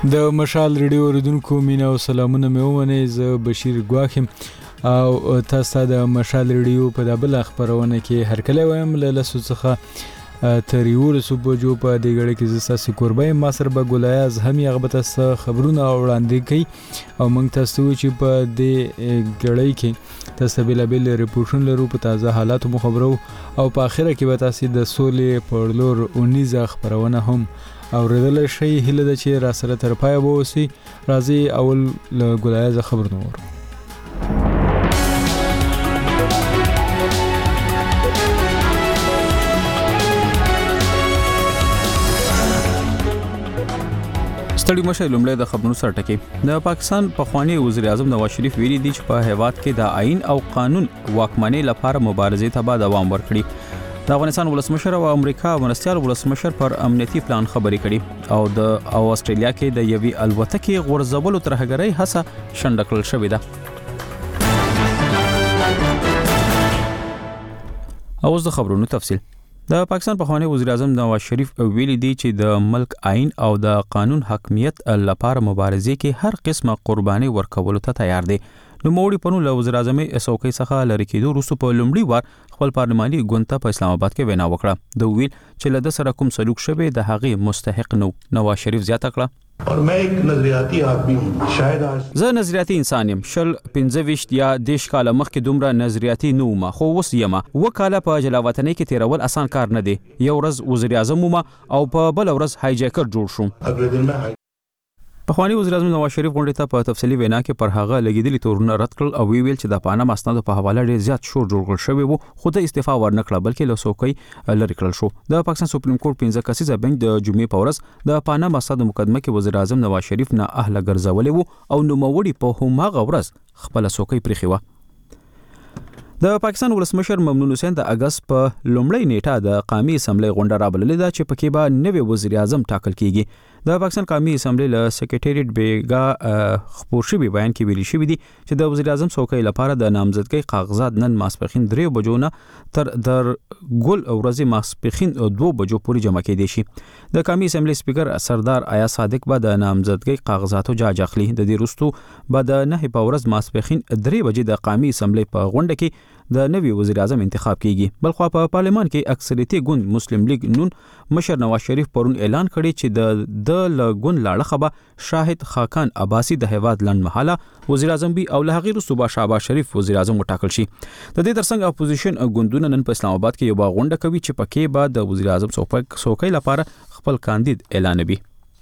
د مشال ریډیو اوریدونکو مینا او سلامونه مې ومنئ. زه بشیر ګواخ یم او تاسو ته د مشال ریډیو په د بل خبرونه کې هرکلی وایم له لسو څخه تر 11 بجو په دې غړي کې زه تاسو قربای ما سره به ګلایاز هم یغه تاسو خبرونه وړاندې کوي او موږ تاسو چې په دې غړي کې تاسو بل ریپورټونه لرو په تازه حالاتو مخبرو او په اخره کې به تاسو د سولې پړلور 19 خبرونه هم اوریدل شي. هله د چې را سره تر پای به وسی راځي اول له ګلایاز خبرونه ورو. ستړي مشه لومړی د خبرونو سره ټکی. د پاکستان پخوانی وزیر اعظم نواز شریف ویلي دی چې په هیواد کې د آئین او قانون واکمنۍ لپاره مبارزې ته به دوام ورکړي. د افغانستان ولسمشر او امریکا مرستیال ولسمشر پر امنیتي پلان خبرې کړي او استرالیا کې د یوې الوتکې غورځولو ترهګرۍ هڅه شنډه کړل شوې ده. اوس د خبرونو تفصیل. د پاکستان پخوانی وزیر اعظم نواز شریف ویلي دی چې د ملک آئین او د قانون حاکمیت لپاره مبارزې کې هر قسمه قرباني ورکولو ته تیار دی. نو موړي پرون له وزیر اعظم اسوکي څخه لری کېدو وروسته په لومړي وار خپل پارلماني ګوند ته په اسلام آباد کې وینا وکړه. د ویل چې له د سره کوم سلوک شوی د هغه مستحق نو. نواز شریف زیاته کړه और मैं एक नजरियाती आदमी हूँ. शायद आज زه نظریاتي انسان یم. 15 یا 10 کال مخکې دومره نظریاتي نه وم خو اوس یم. وکاله په جلاوطنۍ کې تیرول اسان کار نه دی. یو ورځ وزیر اعظم وم او په بل ورځ هایجاکر جوړ شوم. अगले दिन मैं پخوانی وزیر اعظم نواز شریف غونډې ته په تفصیلی وینا کې پر هغه لګیدلي تورونه رد کړل او ویل چې د پانام اسنادو په حواله ډېر زیات شور جوړ کړل شوی وو خو د استعفا ورنکړه بلکې له څوکۍ لری کړل شو. د پاکستان سپریم کورټ 15 کسیزه بنچ د جمعې په ورځ د پانام اسنادو مقدمه کې وزیر اعظم نواز شریف نه اهله ګرځولې وو او نوموړي په هماغه ورځ خپل څوکۍ پرېښې وه. د پاکستان ولسمشر ممنون حسین د اگست په لومړۍ نیټه د قومي اسمبلی غونډه رابللې ده چې پکې به نوی وزیر اعظم ټاکل کیږي. د پاکستان قومي اسمبلی له سیکریټریټ بیګا خبر شوی بیان کې ویلي شوی دی چې د وزیر اعظم څوکۍ لپاره د نامزدګۍ کاغذات نن ماسپښین 3 بجو نه تر ګل ورځې ماسپښین 2 بجو پورې جمع کېدې شي. د قومي اسمبلی سپیکر سردار آیا صادق به د نامزدګۍ کاغذاتو جاج اخلي. د دې وروسته به د 9 په ورځ ماسپښین 3 بجې د قومي اسمبلی په غونډه کې د نوی وزیر اعظم انتخاب کیږي. بلخوا په پارلمان کې اکثریتي ګوند مسلم لیگ نون مشر نواز شریف پرون اعلان کړی چې د ګوند لاړه خبه شاهد خاکان عباسی د هیواد لنډمحاله وزیر اعظم بي او له غیر صوبه شهباز شریف وزیر اعظم وټاکل شي. د دې ترڅنګ اپوزیشن ګوندونه نن په اسلام آباد کې یو غونډه کوي چې پکې به د وزیر اعظم څوکۍ لپاره خپل کاندید اعلانوي.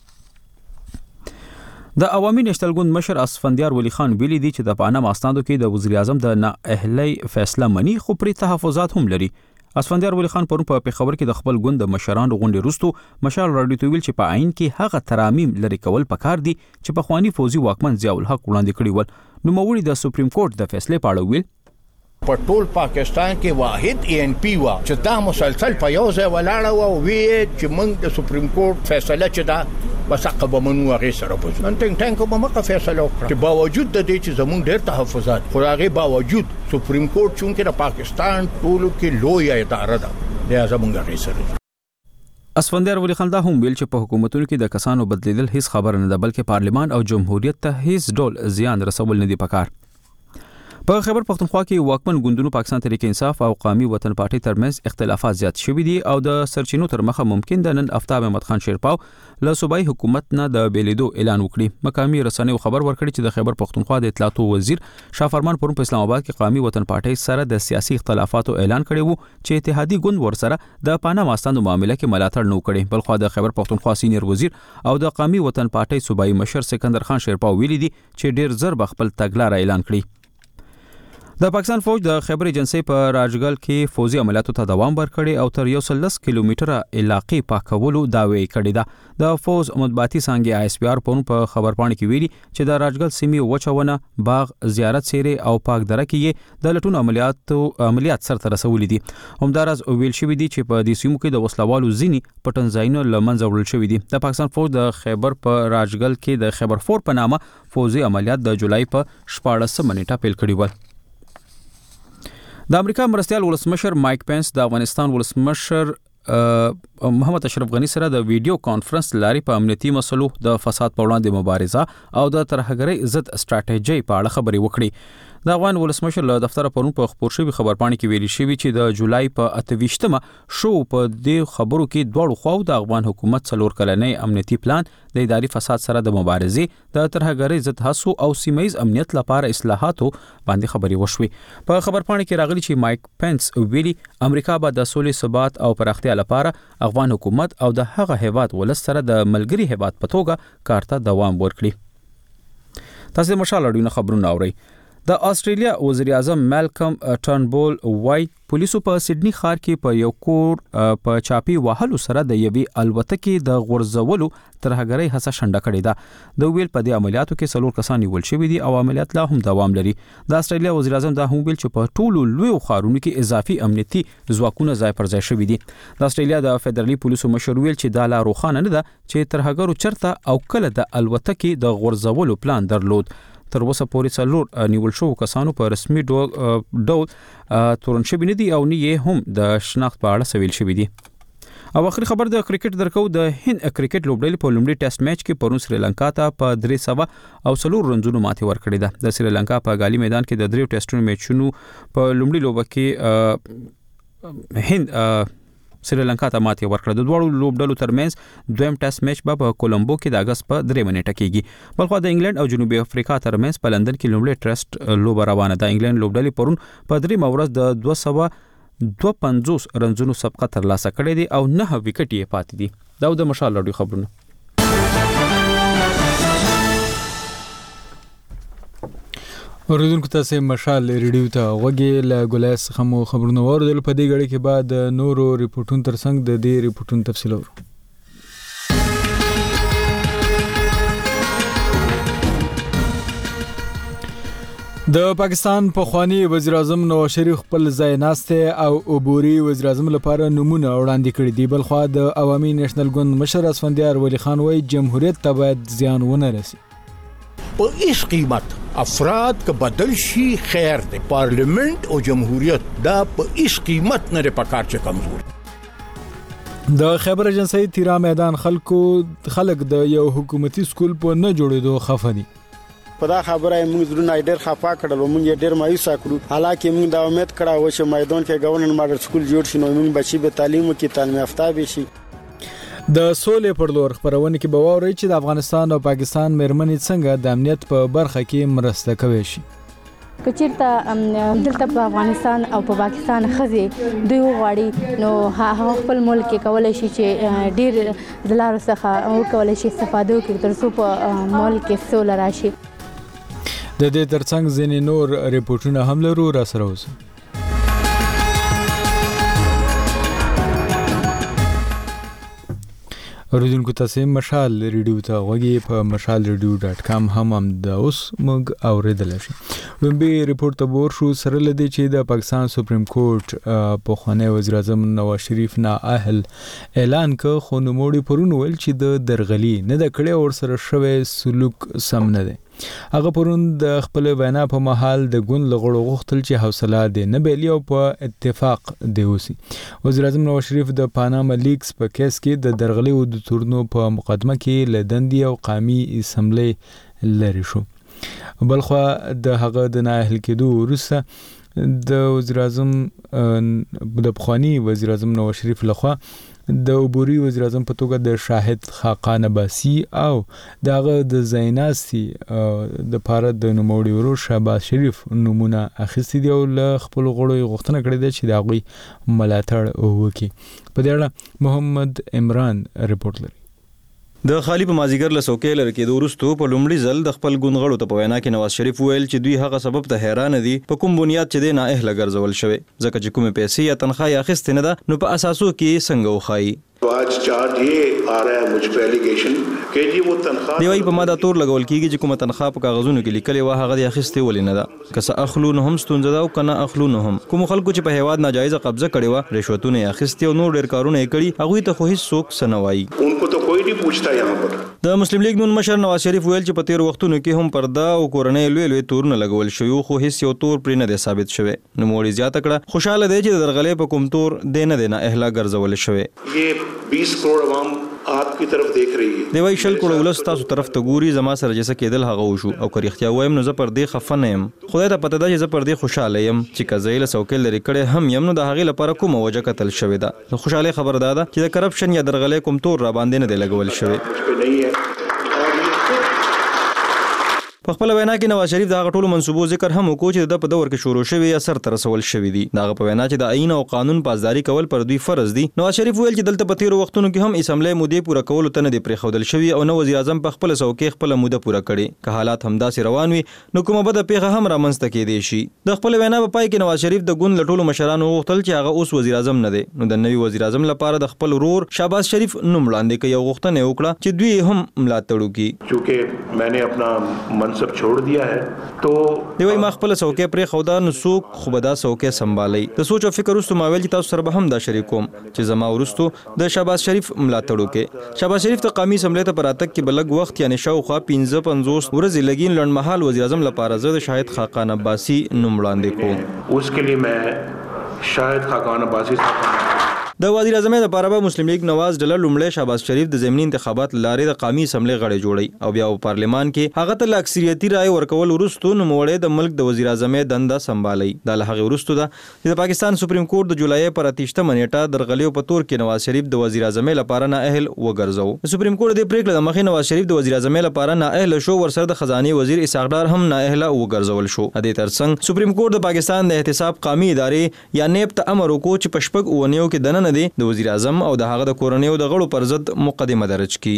د عوامي نشتل ګوند مشر اسفندیار ولی خان ویلي دی چې د پانام اسنادو کې د وزیر اعظم د نااهلۍ فیصله منی خو پرې تحفظات هم لري. اسفندیار ولی خان پرون په پیښور کې د خپل ګوند د مشرانو غونډې وروسته مشال راډیو ته ویل چې په عین کې هغه ترامیم لري کول پکار دي چې په خواني فوزي واکمن ضیاء الحق وړاندې کړی ول. نو موړي د سپریم کورټ د فیصله په اړه ویل په ټول پاکستان کې واحد ANP وا چې دا مسلسل په یو ځای ولاړ او وی چې موږ د سپریم کورټ فیصله چې دا بس عقب منو هغه سره پوز نن ټینګ کوم مکه فیصله وکړه چې باوجود د دې چې زموږ ډېر تحفظات خو هغه باوجود سپریم کورټ چې د پاکستان ټولو کې لوی اداره ده د زموږ هغه سره. اسفندیار ولی خان دا هم ویل چې په حکومتونو کې د کسانو بدلیدل هیڅ خبر نه ده بلکې پارلمان او جمهوریت ته هیڅ ډول زیان رسول نه دی پکار. په خیبر پختونخوا کې واکمن ګوندونو پاکستان تحریک انصاف او قومي وطن پارټي ترمنځ اختلافات زیات شوي دي او د سرچینو تر مخه ممکن د نن افتاب احمد خان شیرپاو له صوبایي حکومت نه د بیلیدو اعلان وکړي. مقامي رسنیو خبر ورکړي چې د خیبر پختونخوا د اطلاعاتو وزیر شاه فرمان پرون په اسلام آباد کې قومي وطن پارټي سره د سیاسي اختلافاتو اعلان کړی وو چې اتحادي ګوند ورسره د پانام اسنادو معاملې کې ملاتړ نه کړي. بلخوا د خیبر پختونخوا سینیئر وزیر او د قومي وطن پارټي صوبایي مشر سکندر خان شیرپاو ویلي دي چې ډیر زر به خپل تګلارې اعلان کړي. د پاکستان فوج د خیبر ایجنسی په راجګل کې فوزي عملیاتو ته دوام ورکړي او تر 110 کیلومتره علاقې پاکولو داوی کړی ده. د فوج مطبوعاتي څانګې ISPR په خبرپاڼه کې ویلي چې د راجګل سیمې وچونه باغ زیارت سیرې او پاک دره کې د لټون عملیات سره رسولې دي. همدارس ویل شوی دی چې په دې سیمو کې د وسلوالو ځینی پټنځایونه لمنځه وړل شوی دي. د پاکستان فوج د خیبر په راجګل کې د خیبر فور په نامه فوزي عملیات د جولای په 14 نیټه پیل کړي ول. د امریکا مرستیال ولسمشر مایک پینس د افغانستان ولسمشر محمد اشرف غنی سره د ویډیو کانفرنس لاري په امنیتي مسلو د فساد په وړاندې مبارزه او د ترهګرۍ ضد استراتیژي په اړه خبرې وکړي. د افغان ولسمشر له دفتر پرون په خبر شوی خبرپاڼه کې ویلي شوی چې د جولای په 28مه شو په دې خبرو کې دوړو خو د افغان حکومت څلور کلنۍ امنیتي پلان د اداري فساد سره د مبارزې د ترهګرۍ ضد هڅو او سیمایي امنیت لپاره اصلاحاتو باندې خبرې وشوي. په خبرپاڼه کې راغلي چې مایک پنس ویلي امریکا به د سولې ثبات او پراختیا لپاره افغان حکومت او د هغه هیواد ولس سره د ملګری هیواد په توګه کار ته دوام ورکړي. تاسو د مشال اړوند خبرونه اورئ. د استرالیا وزیر اعظم مالکم ټرنبول وای پولیسو په سیدنی ښار کې په یو کور په چاپی وهلو سره د یوې الوتکې د غورځولو ترهګرۍ هڅه شنډه کړې ده. د ویل په دې عملیاتو کې څلور کسان نیول شوي دي او عملیات لا هم دوام لري. د استرالیا وزیر اعظم دا هم ویل چې په ټولو لویو ښارونو کې اضافي امنیتي ځواکونه ځای پر ځای شوي دي. د استرالیا د فدرالي پولیسو مشر ویل چې دا لا روښانه نه ده چې ترهګرو چرته او کله د الوتکې د غورځولو پلان درلود. تر اوسه پورې څلور نیول شو کسانو په رسمي ډول تورن شوي نه دي او نه یې هم د شناخت په اړه سویل شوي دي. او اخري خبر د کرکټ درکو. د هند کرکټ لوبډلې په لومړي ټیسټ میچ کې پرون سریلانکا ته په 304 رنزونو ماتې ورکړې ده. د سریلانکا په غالي میدان کې د دریو ټیسټونو میچونو په لومړي لوبه کې هند سریلانکا ته ماتې ورکړه. د دوړو لوبډلو ترمنځ دویم ټیسټ میچ په کولمبو کې د اگست په 3 نیټه کېږي. بلخو د انګلند او جنوبي افریقا ترمنځ په لندن کې لومړی ټیسټ لوبه روانه ده. انګلند لوبډلې پرون په 3 ورځ د 252 رنزونو سبقت ترلاسه کړې دي او 9 وکټ یې پاتې دي. دا د مشال راډیو خبرونه. اوریدونکو تاسو مشال ریډیو ته وګورئ. له ګولای څخه مو خبرونه واوریدل. په دې غړي کې بعد نورو ریپورتونو ترڅنګ د دې ریپورتونو تفصیل اورو. د پاکستان پخوانی وزیر اعظم نواز شریف خپل ځای ناسته او عبوري وزیر اعظم لپاره نمونه وړاندې کړي دي. بلخو د عوامي نېشنل ګوند مشر اسفندیار ولی خان وایي جمهوریت ته باید زیان ونه رسي. په هیڅ قیمت افراد که بدل شي خیر دی. پارلیمنت او جمهوریت دا په هیڅ قیمت نه پکار چې کمزور. د خیبر ایجنسی تیرا میدان خلک د یو حکومتي سکول په نه جوړېدو خفه دي. په دا خبره موږ زړونه ډېر خفه کړل او موږ ډېر مایوس کړو. حالکه موږ دا امید کړو چې میدان کې گورنر ماډل سکول جوړ شي نو موږ بچي به تعلیم کې تعلیم یافته به شي. د سولې پر لور خبرونه کې به واوري چې د افغانستان او پاکستان مېرمنې څنګه د امنیت په برخه کې مرسته کوي شي. کچیرته دلته په افغانستان او په پاکستان خزي دوی غواړي نو هغه خپل ملک کې کولای شي چې ډیر د لارو څخه او کولای شي استفاده وکړي تر څو په ملک کې سوله راشي. د دې ترڅنګ ځینې نور ریپورتونه هم لرو. را سره اوسئ. اوریدونکو تاسو مشال ریډیو ته وګورئ. په mashalradio.com هم د اوس موږ اوریدل شي. ومبي ریپورت ته ورشو سره لدی چې د پاکستان سپریم کورټ په خوانی وزیر اعظم نواز شریف نه اهل اعلان ک خو نوموړي پرون ویل چې د درغلي نه د کړي اور سره شوی سلوک سم نه دی. هغه پرون د خپل وینا په محل د ګوند لغړو غوښتل چې حوصله دې نه بیلی او په اتفاق دی اوسي. وزیر اعظم نواز شریف د پاناما لیکس په کیس کې د درغلي او د تورنو په مقدمه کې لدندي او قومي اسمبلی لري شو. بلخو د هغه د نااهل کېدو وروسته د وزیر اعظم د پخوانی وزیر اعظم نواز شریف لخوا د عبوري وزیر اعظم په توګه د شاهد خاقان عباسي او دغه د زیناسي د پاره د نوموړي ورور شهباز شریف نمونه اخیستي دی او له خپل غړو غوښتنه کړې ده چې دا غوي ملاتړ وکړي. په دې اړه محمد عمران رپورت لري. د خالی په مازیګر له سوکې لر کې د ورستو په لومړي ځل د خپل ګوندغړو ته په وینا کې نواز شریف ویل چې دوی هغه سبب ته حیران دي په کوم بنیاد چې د نااهله ګرځول شوی ځکه چې کومه پیسې یا تنخواه اخیستې نه ده نو په اساسو کې څنګه وخایي. तो आज चार्ज ये आ रहा है मुझ पे एलिगेशन कि जी वो तनख्वाह دی وايي په ماده تور لګول کیږي چې کومه تنخواه په کاغذونو کې لیکلې و هغه د اخیستې ولې نه ده. که څه اخلو نو هم ستونزه ده او کنه اخلو نو هم. کوم خلکو چې په هیواد ناجایز قبضه کړي و رشوتونه اخیستې او نور ډیر کارونه یې کړي هغه ته خو هیڅ څوک سنوي. उनको तो कोई नहीं पूछता यहाँ पर. د مسلم لیگ نون مشر نواز شریف ویل چې په تیر وختونو کې هم پرده او کورنۍ لوی لوی تورونه لګول شوی خو هیڅ یو تور پرې نه دی ثابت شوی. نو موري زیاته کړه خوشاله دی چې د درغلې په کوم تور دینه اهلا ګرځول شوی. ये 20 करोड़ आवाम आपकी तरफ देख रही है. دی وای شل کړه ولس تاسو طرف ته ګوري زما سره جسه کېدل هغه وشو او که رښتیا وایم نو زه پر دې خفه نه یم. خدای ته پته ده چې زه پر دې خوشاله یم چې کزایل سوکل لري کړه هم یم نو د هغې لپاره کومه وجه قتل شوې ده. خوشاله خبر ده چې د کرپشن یا درغلې کوم تور را باندې نه دی لګول شوی. په خپل وینا کې نواز شریف د هغه ټولو منصوبو ذکر هم وکړ چې د په دور کې شروع شوی یا سر ته رسول شوی دي. دا په وینا چې د آئین او قانون پاسداري کول پر دوی فرض دي. نواز شریف ویل چې دلته په تیرو وختونو کې هم اسمبلی مودې پوره کول ته نه دی پرېښودل شوی او نو وزیر اعظم په خپل څوکۍ خپل موده پوره کړي. که حالات همداسې روان وي نو کومه بده پیښه هم رامنځته کېدی شي. د خپل وینا په پای کې نواز شریف د ګوند له ټولو مشرانو وغوښتل چې هغه اوس وزیر اعظم نه دی نو د نوي وزیر اعظم لپاره د خپل ورور شهباز شریف نوم وړاندې کړي او غوښتنه وکړه چې دوی هم ملاتړ وکړي. چونکه میں نے اپنا منصب چھوڑ دیا ہے تو دی وای ما خپل څوکۍ پرې خودا نو څوک خو به دا څوکۍ سمبالي. د سوچ او فکر وروسته ما ویل چې تاسو سره به هم دا شریک کوم چې زما وروسته د شهباز شریف ملاتړ وکړي. شهباز شریف ته قومي اسمبلی ته پراتک کې بلګ وخت یعنی شاوخوا 15-50 ورځې لګین لړمحال وزیر اعظم لپاره زه د شاهد خاقان عباسی نوم وړاندې کوم. اس کے لیے میں شاهد خاقان عباسی صاحب د وزیر اعظم لپاره به مسلم لیگ نواز ډله لومړی شهباز شریف د ضمني انتخابات لارې د قومي اسمبلی غړی جوړي او بیا په پارلمان کې هغه ته اکثریتي رائے ورکول وروسته نوموړی د ملک د وزیر اعظم دنده سمبالي. د هغه وروسته د پاکستان سپریم کورټ د جولای پر 28 نیټه درغلیو په تور کې نواز شریف د وزیر اعظم لپاره نااهل وګرځاو. سپریم کورټ د پریکړې د مخې نواز شریف د وزیر اعظم لپاره نااهل شو ورسره د خزانه وزیر اسحاق ډار هم نااهل وګرځول شو. د دې ترڅنګ سپریم کورټ د پاکستان د احتساب قومي ادارې یا نیب ته امر وکړ چې پشپګ اونیو کې دننه دی د وزیر او د هغه د کورنیو د غړو پر ضد مقدمه درج کی.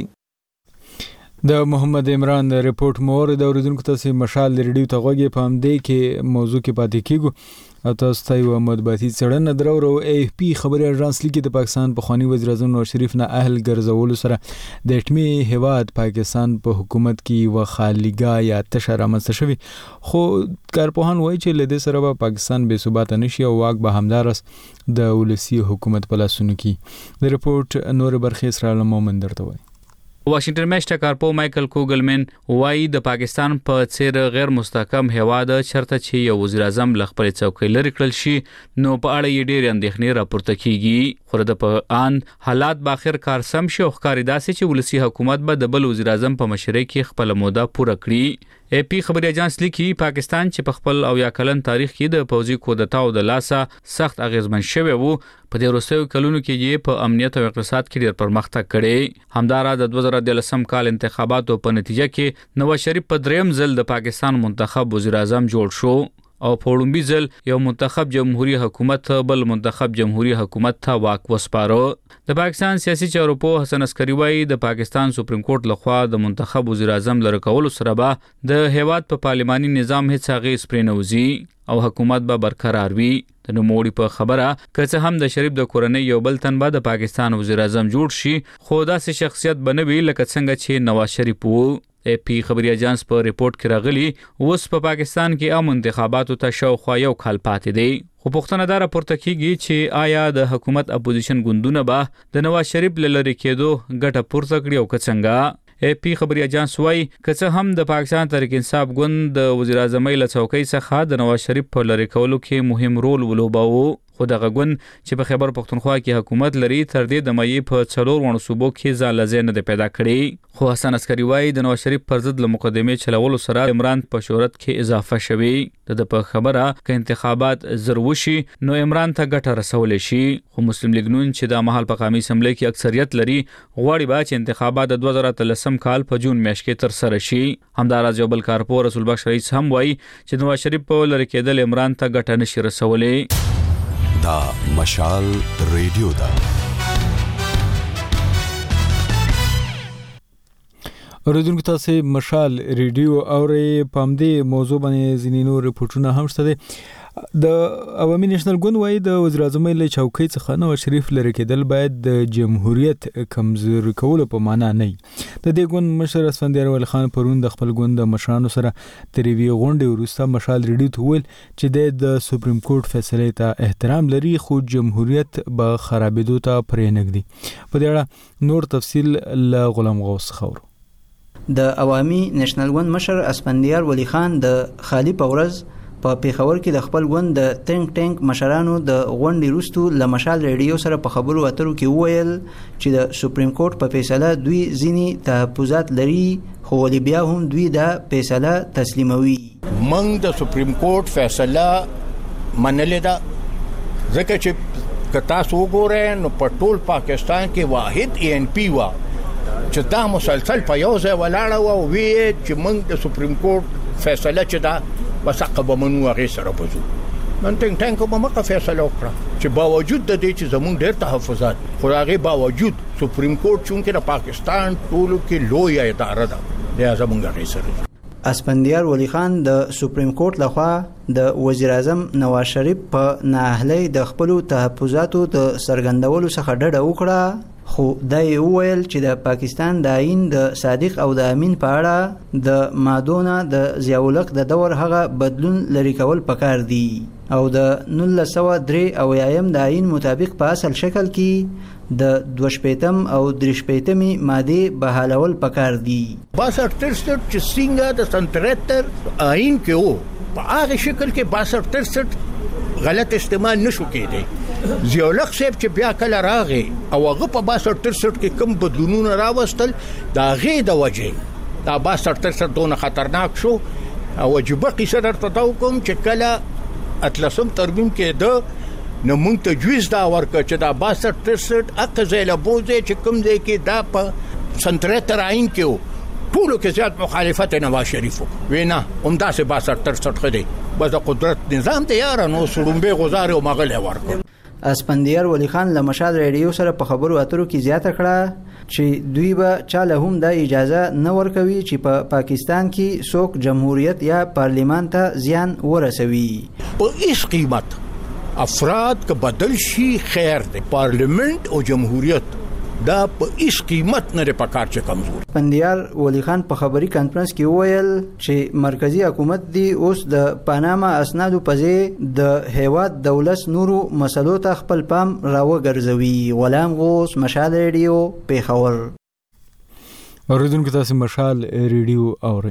د محمد عمران د ریپورت مور د اوریدونکو تاسو مشال ریډیو ته غوږی په همدې کې موضوع کې پاتې کیږو او تاسو ته یو مطبوعاتي څېړنه درو AFP خبري اژانس لیکي د پاکستان پخوانی وزیر اعظم نواز شریف نه اهل ګرځولو سره د اټمي هیواد پاکستان په حکومت کې و خالیګا یا تشه رامنځته شوی. خو کارپوهان وایي چې له دې سره به پاکستان بې ثباته نشي او واک به همدارس د ولسی حکومت په لاسونو کې. د ریپورت نور برخې اسرائیل مومن درته وایي. واشنگټن میشته کارپو مایکل کوګلمن وایي د پاکستان په څیر غیر مستحکم هیواد چرته چې یو وزیر اعظم لخپل څوکۍ لري کړل شي نو په اړه یې ډېر اندېښنې راپورته کیږي. خو د په ان حالات باخر کار سم شي او ښکاري داسې چې ولسی حکومت به د بل وزیر اعظم په مشرۍ کې خپل موده پوره کړي. AP خبري اژانس لیکي پاکستان چې په خپل او یا کلن تاریخ کې د پوځي کودتا او د لاسه سخت اغیزمن شوی وو په دې وروستیو کلونو کې یې په امنیت او اقتصاد کې ډېر پرمختګ کړی. همدارا د 2013 کال انتخاباتو په نتیجه کې نواز شریف په دریم ځل د پاکستان منتخب وزیر اعظم جوړ شو او په وړومبي ځل یو منتخب جمهوریت حکومت بل منتخب جمهوریت حکومت ته واک وسپارو. د پاکستان سیاسي چارو په حسن عسکری وایي د پاکستان سپریم کورټ لخوا د منتخب وزیر اعظم لره کول سره به د هیواد په پارلماني نظام هیڅ هغه سپرینوزي او حکومت به برقرار وي. د نوموړي په خبره که هم د شریف د کورنۍ یو بل تن به د پاکستان وزیر اعظم جوړ شي خو داسې شخصیت بنوي لکه څنګه چې نواز شریف وو. AP خبري اژانس په ریپورت کې راغلي اوس په پاکستان کې عام انتخاباتو ته شاوخوا یو کال پاتې دی. خو پوښتنه دا راپورته کیږي چې آیا د حکومت اپوزیشن ګوندونه به د نواز شریف لری کېدو ګټه پورته کړي او که څنګه. AP خبري اژانس وایي که هم د پاکستان تحریک انصاف ګوند د وزیر اعظم له څوکۍ څخه د نواز شریف په لری کولو کې مهم رول ولوباوه خو دغه ګوند چې په خیبر پختونخوا کې حکومت لري تر دې د مې په 4 صوبو کې ځان لزین نه پیدا کړي. خو حسن عسکری وایي د نواز شریف پر ضد له مقدمې چلولو سره عمران په شهرت کې اضافه شوی. د په خبره ک انتخابات زروشي نو عمران ته ګټه رسول شي. خو مسلم لیگ نون چې د محل په قومي اسمبلی کې اکثریت لري غواړي با چې انتخابات د 2013 کال په جون میاشت کې تر سره شي. همدارس یو بل کارپو رسول بخش رئیس هم وایي چې نواز شریف په لری کېدل عمران ته ګټه نشي رسولې. دا مشال ریډیو دا اوریدونکو تاسو مشال ریډیو اورې پام دې موضوع باندې ځینې ریپورتونه هم شته. د عوامي نېشنل ګوند وایي د وزیر اعظم له چوکۍ څخه نواز شریف لري کېدل باید د جمهوریت کمزوري کولو په معنا نه وي. د دې ګوند مشر اسفندیار ولی خان پرون د خپل ګوند د مشرانو سره تریوي غونډې وروسته مشال ریډیو ته ویل چې د سپریم کورټ فیصلې ته احترام لري خو جمهوریت به خرابېدو ته پرې نږدي. په دې اړه نور تفصیل له غلام غوث خور. د عوامي نېشنل ګوند مشر اسفندیار ولی خان د خالی پورز په پیښور کې د خپل ګوند د تینک ټانک مشرانو د غونډې وروسته له مشال ریډیو سره په خبرو اترو کې وویل چې د سپریم کورټ په فیصله دوی ځینې تحفظات لري خو بیا هم دوی دا فیصله تسلیموي. موږ د سپریم کورټ فیصله منلې ده ځکه چې که تاسو وګورئ نو په ټول پاکستان کې واحد ANP وا چې دا مسلسل په یو ځای ولاړه و او وی چې موږ د سپریم کورټ فیصله چې دا وسقه به منو هغه سره بوزو. نن ټانک به مکه فیصله وکړه چې باوجود د دې چې زموږ ډېر تحفظات خو هغه باوجود سپریم کورټ چې د پاکستان ټولو کې لوی اداره ده د زموږ هغه سره. اسپندیار ولی خان د سپریم کورټ لخوا د وزیر اعظم نواز شریف په نااهلۍ د خپل تحفظاتو د سرګندولو څخه ډډه وکړه خو دا یې وویل چې د پاکستان د آئین د صادق او د امین په اړه د مادونه د ضیاءالحق د دور هغه بدلون لري کول پکار دي او د 1903 د آئین مطابق په اصل شکل کې د 2 او 3 ماده بحالول پکار دي. 62 چې څنګه د 73 آئین کې وو په هغه شکل کې 62 غلط استعمال نشو کېدی. ضیاءالحق صاحب چې بیا کله راغی او هغه په 62 کې کوم بدلونونه راوستل دا غي د وجه دا 62 دونه خطرناک شو او واجب قصه درته دا کوم چې کله اتلسم ترمیم کې د نو مونږ تجویز دا ورکړ چې دا 62 اقزله بوزي چې کوم ځای کې دا په سنترتر عین کې ټولو کې زیات مخالفت نواز شریف وینا همدا سه 62 خدي بس د قدرت نظام ته یار نو سړومبه غزار او مغل ورکړ. اسپندیار ولی خان له مشال ریډیو سره په خبرو اترو کې زیاته کړه چې دوی به چاله هم د اجازه نه ورکوي چې په پاکستان کې څوک جمهوریت یا پارلیمان ته زیان ورسوي. په هیڅ قیمت افراد که بدل شي خیر دی پارلیمنت او جمهوریت دا په هیڅ قیمت نه پکار چې کمزور. اسپندیار ولی خان په خبري کانفرنس کې وویل چې مرکزی حکومت دی اوس د پاناما اسنادو په ځای د هیواد دولت نورو مسلو ته خپل پام راوګرځوي. غلام غوث مشال ریډیو پیښور. اوریدونکو تاسو مشال ریډیو اورئ.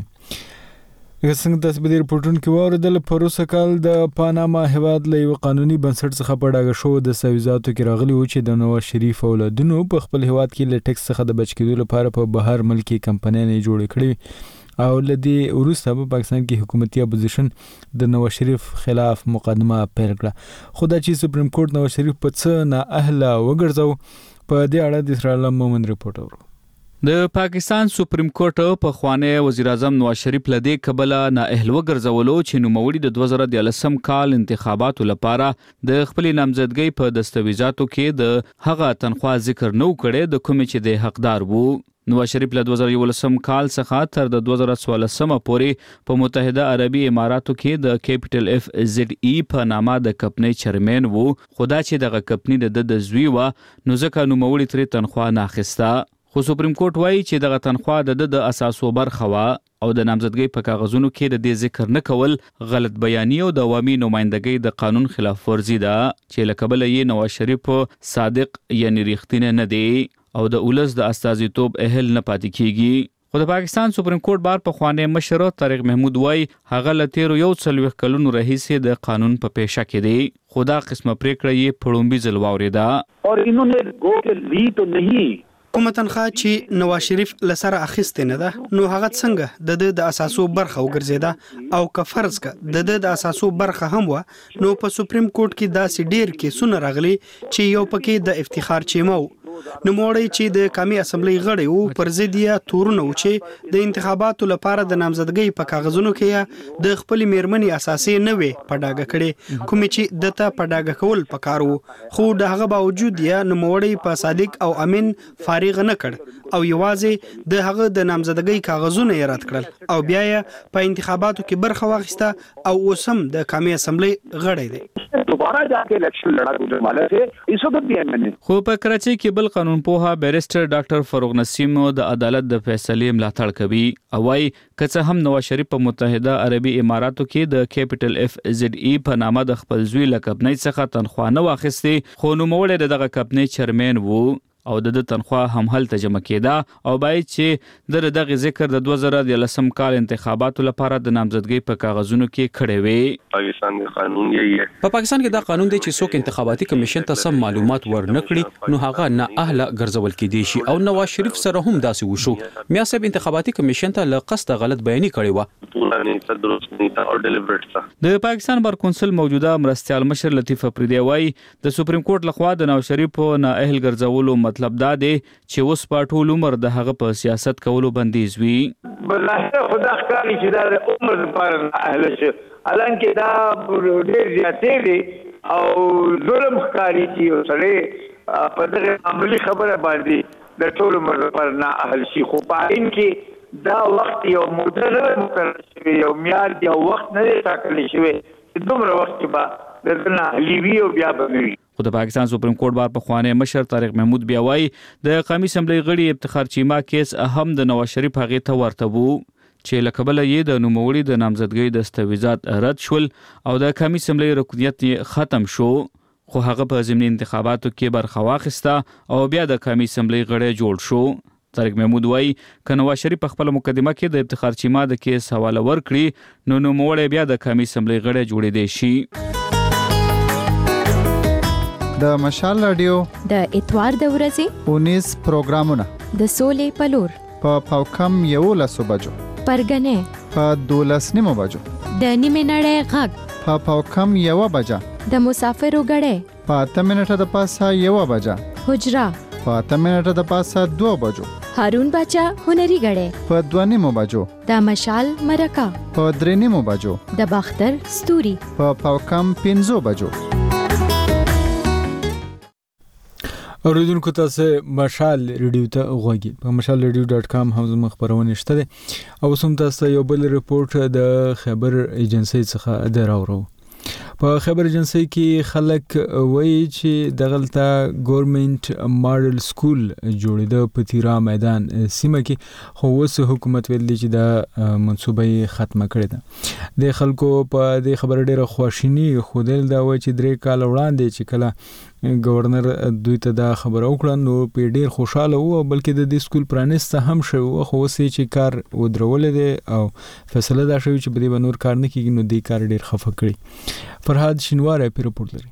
څنګه تاسو به د ریپورټونو کې واوریدل پروسه کال د پاناما هیواد له یو قانوني بنسټ څخه په ډاګه شو د سویزاتو کې راغلی و چې د نواز شریف اولادونو په خپل هیواد کې له ټیکس څخه د بچ کېدو لپاره په بهر ملکی کمپنۍ جوړې کړې او لدی وروسته په پاکستان کې حکومتي اپوزیشن د نواز شریف خلاف مقدمه پیل کړه. خو دا چې سپریم کورټ نواز شریف په څه نه اهله وګرځاو په دې اړه د اسرائیل مومن ریپورټ اورو. د پاکستان سپریم کورټ په خوانی وزیر اعظم نواز شریف لدی کبله نااهل وګرځولو چې نوموړي د 2013 کال انتخاباتو لپاره د خپل نامزدګۍ په دستاویزاتو کې د هغه تنخواه ذکر نو کړي د کوم چې د حقدار وو. نواز شریف له 2011 کال څخه تر د 2014 پورې په متحده عربي اماراتو کې د کیپټل FZE په نامه د کمپنۍ چیرمن وو. خدا چې دغه کمپنۍ د زوی و نو ځکه نوموړي ترې تنخواه نه اخیسته. خو سپریم کورټ وایي چې دغه تنخواه د اساسو برخه وا او د نامزدګۍ په کاغذونو کې د دې ذکر نه کول غلط بیاني او د عوامي نمائندګۍ د قانون خلاف ورزي ده چې لکبل یې نواز شریف صادق یعنی ریښتینی نه دی او د اولس د استازیتوب اهل نه پاتې کیږي. خو د پاکستان سپریم کورټ بار په خوانی مشر طارق محمود وای هغه لتیرو یو څلويخ کلونو رئیس د قانون په پیشه کې دی. خدا قسمه پریکړه یې پړومبي ځل واوریدا اور انہوں نے گو کے لی تو نہیں کومه تنخواه چې نواز شریف لسره اخیستې نه ده نو هغه څنګه د اساسو برخه وګرځیدا او که فرض ک د اساسو برخه هم و نو په سپریم کورټ کې داسې ډیر کیسونه راغلي چې یو پکې د افتخار چیمو نو موړی چې د قومي اسمبلی غړي او پر ضدیه تورونه و چې د انتخاباتو لپاره د نامزدګۍ په کاغذونو کې د خپل میرمنې اساسي نه وي په ډاګه کړي کوم چې دته په ډاګه کول پکارو خو د هغه باوجود یې نو موړی په صادق او امین فارغ نه کړ او یوازې د هغه د نامزدګۍ کاغذونه یې رد کړل او بیا یې په انتخاباتو کې برخه واخیسته او اوسم د قومي اسمبلی غړی دی. دوباره جا کے الیکشن لڑا گجرانوالہ سے اس وقت بھی میں نے خو په کراچۍ کې بل قانون پوها بیرسټر ډاکټر فاروق نسیم د عدالت د فیصلې ملاتړ کوي او وايي کڅه هم نواز شریف په متحده عربي اماراتو کې د کیپټل FZE په نامه د خپل زوی لقب نه څخه تنخواه نه واخیستي خو نو موړي دغه کمپنۍ چیرمن وو او د تنخواه هم هلته جمع کېده او باید چې دغه ذکر د 2013 کال انتخاباتو لپاره د نامزدګۍ په کاغذونو کې کړی وي. پاکستان کې قانون یې په پاکستان کې دا قانون دی چې څوک انتخاباتي کمیشن ته سم معلومات ورنکړي نو هغه نه اهله ګرځول کېدی شي او نواز شریف سره هم داسې وشو. میا صاحب انتخاباتي کمیشن ته له قصد غلط بیاني کړې و. د پاکستان بار کونسل موجوده مرستيال مشر لطیف افریدی وايي د سپریم کورټ لخوا د نواز شریف نه اهل ګرځولو مطلب دا دی چې اوس په ټول عمر د هغه په سیاست کولو بندیز وي. بلته خدا ښکاري چې دا عمر لپاره اهل شي الان کې دا ډېر زیاتې دي او ظلم ښکاري چې سره په دغه عملي خبره باندې د ټول عمر لپاره نه اهل شي. خو په عین کې دا وخت یو مدته مقرر شوی یو میاد یو وخت نه ټاکل شوی دومره وخت به د نه لیوی او بیا به خو د پاکستان سپریم کورټ بار په خوانه مشر طارق محمود بیا وایي د قومي اسمبلی غړي افتخار چیما کیس اهم د نواز شریف هغه ته ورته وو چې لکبل یې د نوموړي د نامزدګۍ دستاویزات رد شول او د قومي اسمبلی رکنیت ختم شو خو هغه په ضمني انتخاباتو کې برخه واخیسته او بیا د قومي اسمبلی غړي جوړ شو. طارق محمود وایي ک نواز شریف په خپل مقدمه کې د افتخار چیما د کیس حواله ورکړي نو نوموړي بیا د قومي اسمبلی غړي جوړې دي شي. د مشال رادیو د اتوار د ورځې 19 پروګرامونه د سولې پلور په پاوکم 11 بجو پرګنې په 12 بجو د نیمه نړۍ غږ په پاوکم 1 بجه د مسافرو غړې په 8 منټه د پاسه 1 بجه حجرا په 8 منټه د پاسه 2 بجو هارون بچا هنري غړې په 2 بجو د مشال مرکا په 3 بجو د باختر ستوري په پاوکم 15 بجو. اوریدونکو تاسو مشال ریډیو ته غوږی په mashalradio.com هم زموږ خبرونه شته او سم تاسو یو بل ریپورت د خبر ایجنسی څخه دراورو. په خبر ایجنسی کې خلک وایي چې دغلطه ګورنمنت ماډل سکول جوړېده په تیرا میدان سیمه کې خو اوس حکومت ویل چې دا منصوبه ختمه کړې ده. د خلکو په دې خبر ډیره خواشینی خودل دا وایي چې 3 کال وړاندې چې کله گورنر دوی ته دا خبر وکړه نو په ډیر خوشاله وو بلکې د دې سکول پرانیسته هم شو خو اوس چې کار ودرول دي او فیصله دا شوی چې بده نور کار نه کیږي نو دې کار ډیر خفه کړی. فرهاد شینوار په رپورت لري.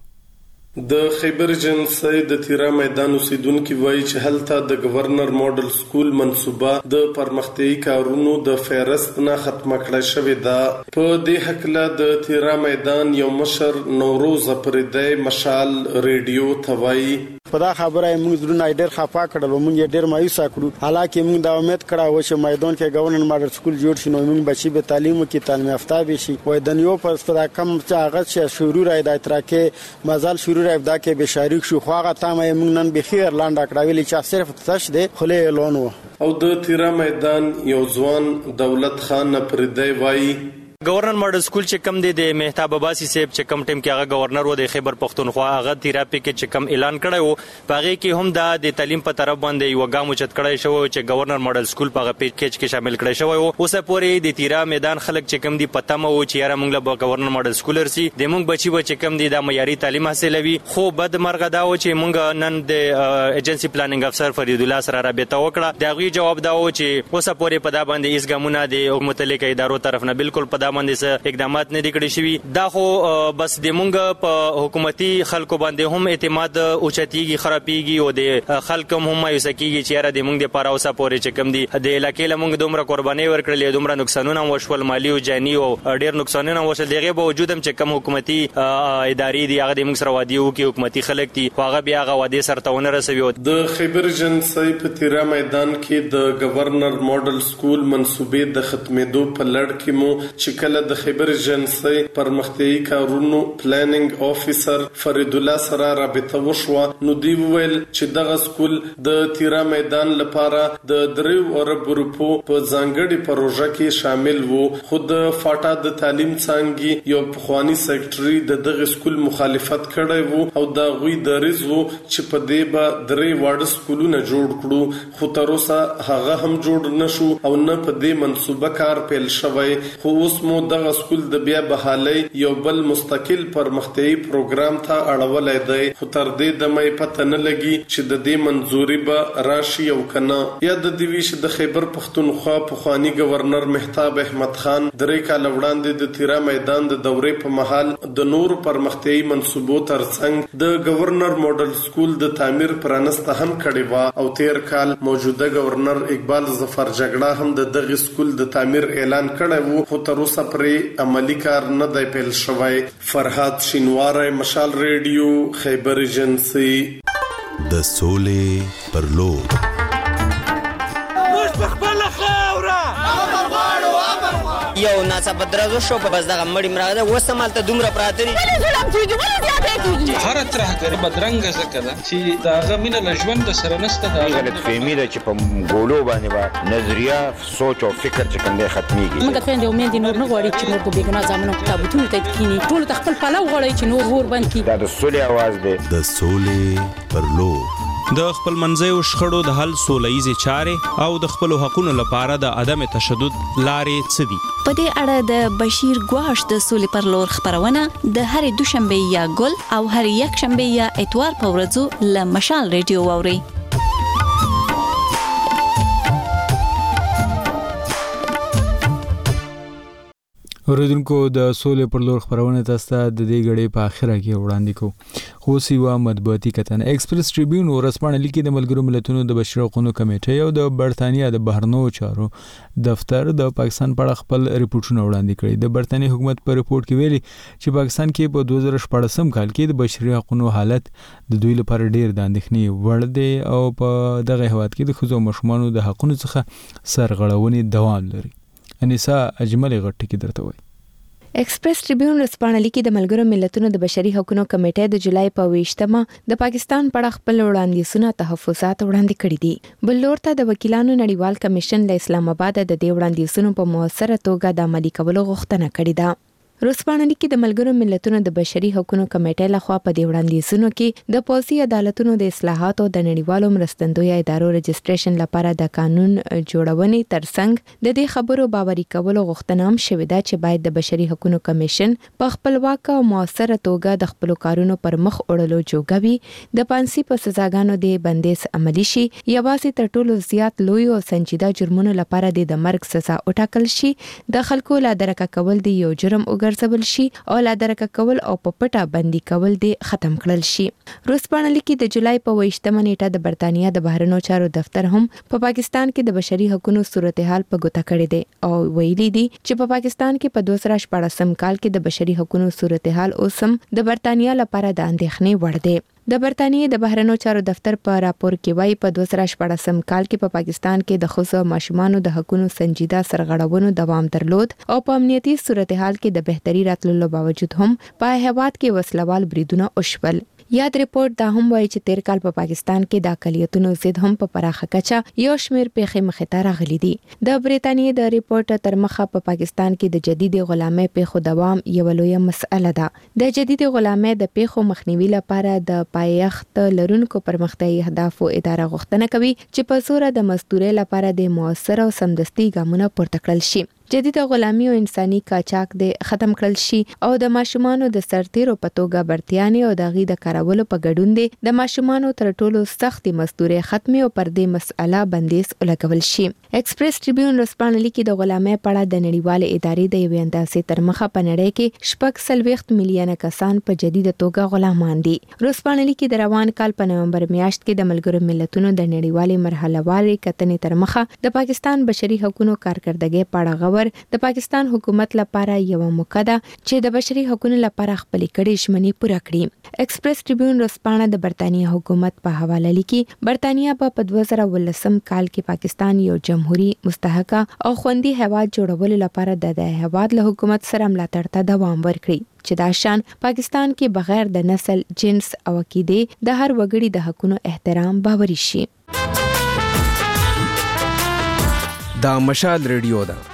د خیبر ایجنسی د تیرا میدان اوسیدونکو وایي چې هلته د گورنر ماډل سکول منصوبه د پرمختیايي کارونو د فهرست نه ختمه کړه شوې ده. په دې حقله د تیرا میدان یو مشر نوروز افریدی مشال ریډیو توای په دا خبره موږ درونه ډېر خفه کړل موږ ډېر مایوس کړو حالکه موږ دا امید کړو چې میدان کې گورنر ماډل سکول جوړ شي نو موږ بچي به تعلیم کې تعلیم یافته به شي وای د نیو پر سره کم چې هغه چې شروع راځي د ترکه مازال شروع راځي دا کې به شریک شو خو هغه تامه موږ نن به خیر لاندې کړاویل چې صرف تش دې خله اعلان و او د تیرا میدان یو ځوان دولت خان پردی وای گورنر ماډل سکول چې کم دی د مهتاب عباسی صاحب چې کم ټیم کې هغه گورنر و د خیبر پختونخوا هغه تیراپی کې چې کم اعلان کړی وو پاغه کې هم د تعلیم په طرف باندې یو ګام اوچت کړی شو چې گورنر ماډل سکول په هغه پیج کې شامل کړی شو اوسه پورې د تیرا میدان خلک چې کم دی پته مو چې یاره موږ له گورنر ماډل سکول رسي د موږ بچي و چې کم دی د معیاري تعلیم حاصلوي خو بد مرغه دا و چې موږ نن د ایجنسی پلانینګ افسر فرید الله سره رابطه وکړه دا غي جواب دا و چې اوسه پورې په دا باندې اس ګامونه د متعلق ادارو طرف نه بالکل په دا باندې اقدامات نه دي کړی شوی دا خو بس د مونږ په حکومتي خلکو باندې هم اعتماد اوچتيږي خرابيږي او د خلکو هم مایوس کیږي چې را د مونږ د پاره اوسه پورې چې کم دي د علاقې له مونږ دومره قرباني ورکړلې دومره نقصانونه وشول مالی او جاني او ډېر نقصانونه وشول دغه باوجود هم چې کم حکومتي ادارې دي هغه د مونږ سره وادي او کې حکومتي خلک دي هغه بیا هغه وادي سرتهونه رسوي د خیبر ایجنسی په تیرا میدان کې د گورنر ماډل سکول منصوبې د ختمېدو په لړ کې مو چې کله د خیبر ایجنسی پرمختیايي کارونو پلانینګ افیسر فرید الله سره رابطه وشوه نو دی ویل چې دغه سکول د تیرا میدان لپاره د 3 ارب روپو په ځانګړي پروژه کې شامل وو خود فاټا د تعلیم څنګه یو پخوانی سیکریټري د دغه سکول مخالفت کړی وو او دا غوي د رزو چې په دې به 3 واړه سکولونه جوړ کړو خو تر اوسه هغه هم جوړ نشو او نه په دې منصوبه کار پیل شوی خو اوس مو دغه سکول د بیا بحالي یو بل مستقل پرمختیايي پروګرام ته اړولای دی، خو تر دې د مې پته نه لګي چې د دې منځوري به راشي او کنه. یا د دې ویش د خیبر پختونخوا پخوانی گورنر مهتاب احمد خان درې کال وړاندې د تیرا میدان د دورې په محل د نور پرمختیايي منصوبو ترڅنګ د گورنر موډل سکول د تعمیر پرانسته هم کړي وا او تیر کال موجوده گورنر اقبال ظفر جګړه هم د دغه سکول د تعمیر اعلان کړی وو، خو تر اوسه پرې عملی کار نه دی پیل شوی. فرحات شینواری، مشال ریډیو، خیبر ایجنسی. د سولې پر لور یو ناڅاپه درازو شو په بس دغه مړی مرغه ده اوس همالته دومره پراته دي. ولې ظلم کېږي، ولې زیاتی کېږي؟ هره ترهګري بدرنګه ځکه ده چې د هغه مینه له ژوند سره نشته. د غلطفهمي ده چې په ګولو باندې به نظریه سوچ او فکر چې کوم دی ختمېږي. موږ خویندې او میندې نور نه غواړي چې نور په بېګناه زامنو په تابوتونو ته کښېني، ټولو ته خپل پلو غواړي چې نور اور بند کړي. دا د سولې اواز دی. د سولې پر لور د خپل منځیو شخړو د حل سولهییزې چارې او د خپلو حقونو لپاره د عدم تشدد لارې څه دي؟ په دې اړه د بشیر ګواش د سولې پر لور خبرونه د هرې دوشنبه یا ګل او هرې یکشنبه یا اتوار په ورځو له مشال ریډیو واورئ. اوریدونکو د سولې پر لور خبرونه تاسو ته د دې غړې په اخره کې وړاندې کوو. خو سیوا مطبوعاتي کتنه ایکسپریس ټریبیون ورسپانه لیکي د ملګرو ملتونو د بشري حقوقو کمیټې او د برتانیا د بهرنیو چارو دفتر د پاکستان په اړه خپل ریپورتونه وړاندې کړي. د برتانیې حکومت په ریپورت کې ویلي چې پاکستان کې په 2014 کال کې د بشري حقوقو حالت د دوی لپاره ډیر د اندېښنې وړ دی او په دغه هیواد کې د ښځو او ماشومانو د حقوقو څخه سرغړونې دوام لري. انیسا اجمل غټ کی درته وای. ایکسپریس ټریبیون رسپانه لیکي د ملګرو ملتونو د بشري حقوقو کمیټې د جولای په 28مه د پاکستان په اړه خپل وړاندیزونه تحفظات وړاندې کړي دي. بل لور ته د وکیلانو نړیوال کمیشن له اسلام آباد د دې وړاندیزونو په موثره توګه د عملي کولو غوښتنه کړې ده. رسپانه لیکي د ملګرو ملتونو د بشري حقوقو کمیټې لخوا په دې وړاندیزونو کې د پولیسي عدالتونو د اصلاحاتو د نړیوالو مرستندوی ادارو رجسټریشن لپاره د قانون جوړونې ترڅنګ د دې خبرو باوري کولو غوښتنه هم شوې ده چې باید د بشري حقوقو کمیشن په خپلواک او موثره توګه د خپل کارونو پر مخ وړلو جوګوي، د پانسي په سزاګانو د بندیز عملی شي، یوازې تر ټولو زیات لوی او سنجیده جرمونو لپاره د مرګ سزا وټاکل شي، د خلکو لا درکه کول د یو جرم ګرځول شي او لا درکه کول او په پټه بندي کول دي ختم کړل شي. روسپانه لیکي د جولای په 28مه نیټه د برتانیا د بهرنیو چارو دفتر هم په پاکستان کې د بشري حقوقو صورتحال په ګوته کړی دی او ویلي دي چې په پاکستان کې په 2014 کال کې د بشري حقوقو صورتحال اوس هم د برتانیا لپاره د اندېښنې وړ دی. د برتانیې د بهرنیو چارو دفتر په راپور کې وایي په 2014 کال کې په پاکستان کې د ښځو او ماشومانو د حقوقو سنجیده سرغړونو دوام درلود او په امنیتي صورتحال کې د بهتري راتللو باوجود هم په هیواد کې وسلوال بریدونه وشول. یاد ریپورت دا هم وایي چې تیر کال په پاکستان کې د اقلیتونو ضد هم په پراخه کچه یو شمیر پیښې مخې ته راغلي دي. د بریتانیې د ریپورت تر مخه په پاکستان کې د جدید غلامۍ پیښو دوام یو لوی مسأله ده. د جدید غلامۍ د پیښو مخنیوي لپاره د پایښت لرونکو پرمختیايي اهدافو اداره غوښتنه کوي چې په زور د مزدورۍ لپاره د موثر او سمدستي ګامونه پورته کړل شي. جدید غلامي او انساني قاچاق د ختم کړل شي او د ماشومانو د سرتیرو په توګه برتیانې او د غي د کارولو په ګډون د ماشومانو تر ټولو سختي مزدوري ختمي او پر دې مسأله بندیز ولګول شي. ایکسپریس ټریبیون رسپانه لیکي د غلامۍ په اړه د نړیوال ادارې د یو اندازې تر مخه په نړۍ کې 40 میلیونه کسان په جدید توګه غلامان دي. رسپانه لیکي د روان کال په نومبر میاشت کې د ملګرو ملتونو د نړیوالې مرحلهواري کتنې تر مخه د پاکستان بشري حقوقو کارکردګۍ په اړه د پاکستان حکومت لپاره یو موقع ده چې د بشري حقوقو لپاره خپل کړي ژمنې پوره کړي. ایکسپریس ټریبیون رسپانه د برتانیې حکومت په حواله لیکي برتانیا په 2019 کال کې پاکستان یو جمهوریت مستحق او خوندي هیواد جوړولو لپاره د هیواد له حکومت سره ملاتړ ته دوام ورکړي چې دا شان پاکستان کې بغیر د نسل، جنس او عقیده د هر وګړي د حقوقو احترام باوري شي. دا مشال ریډیو ده.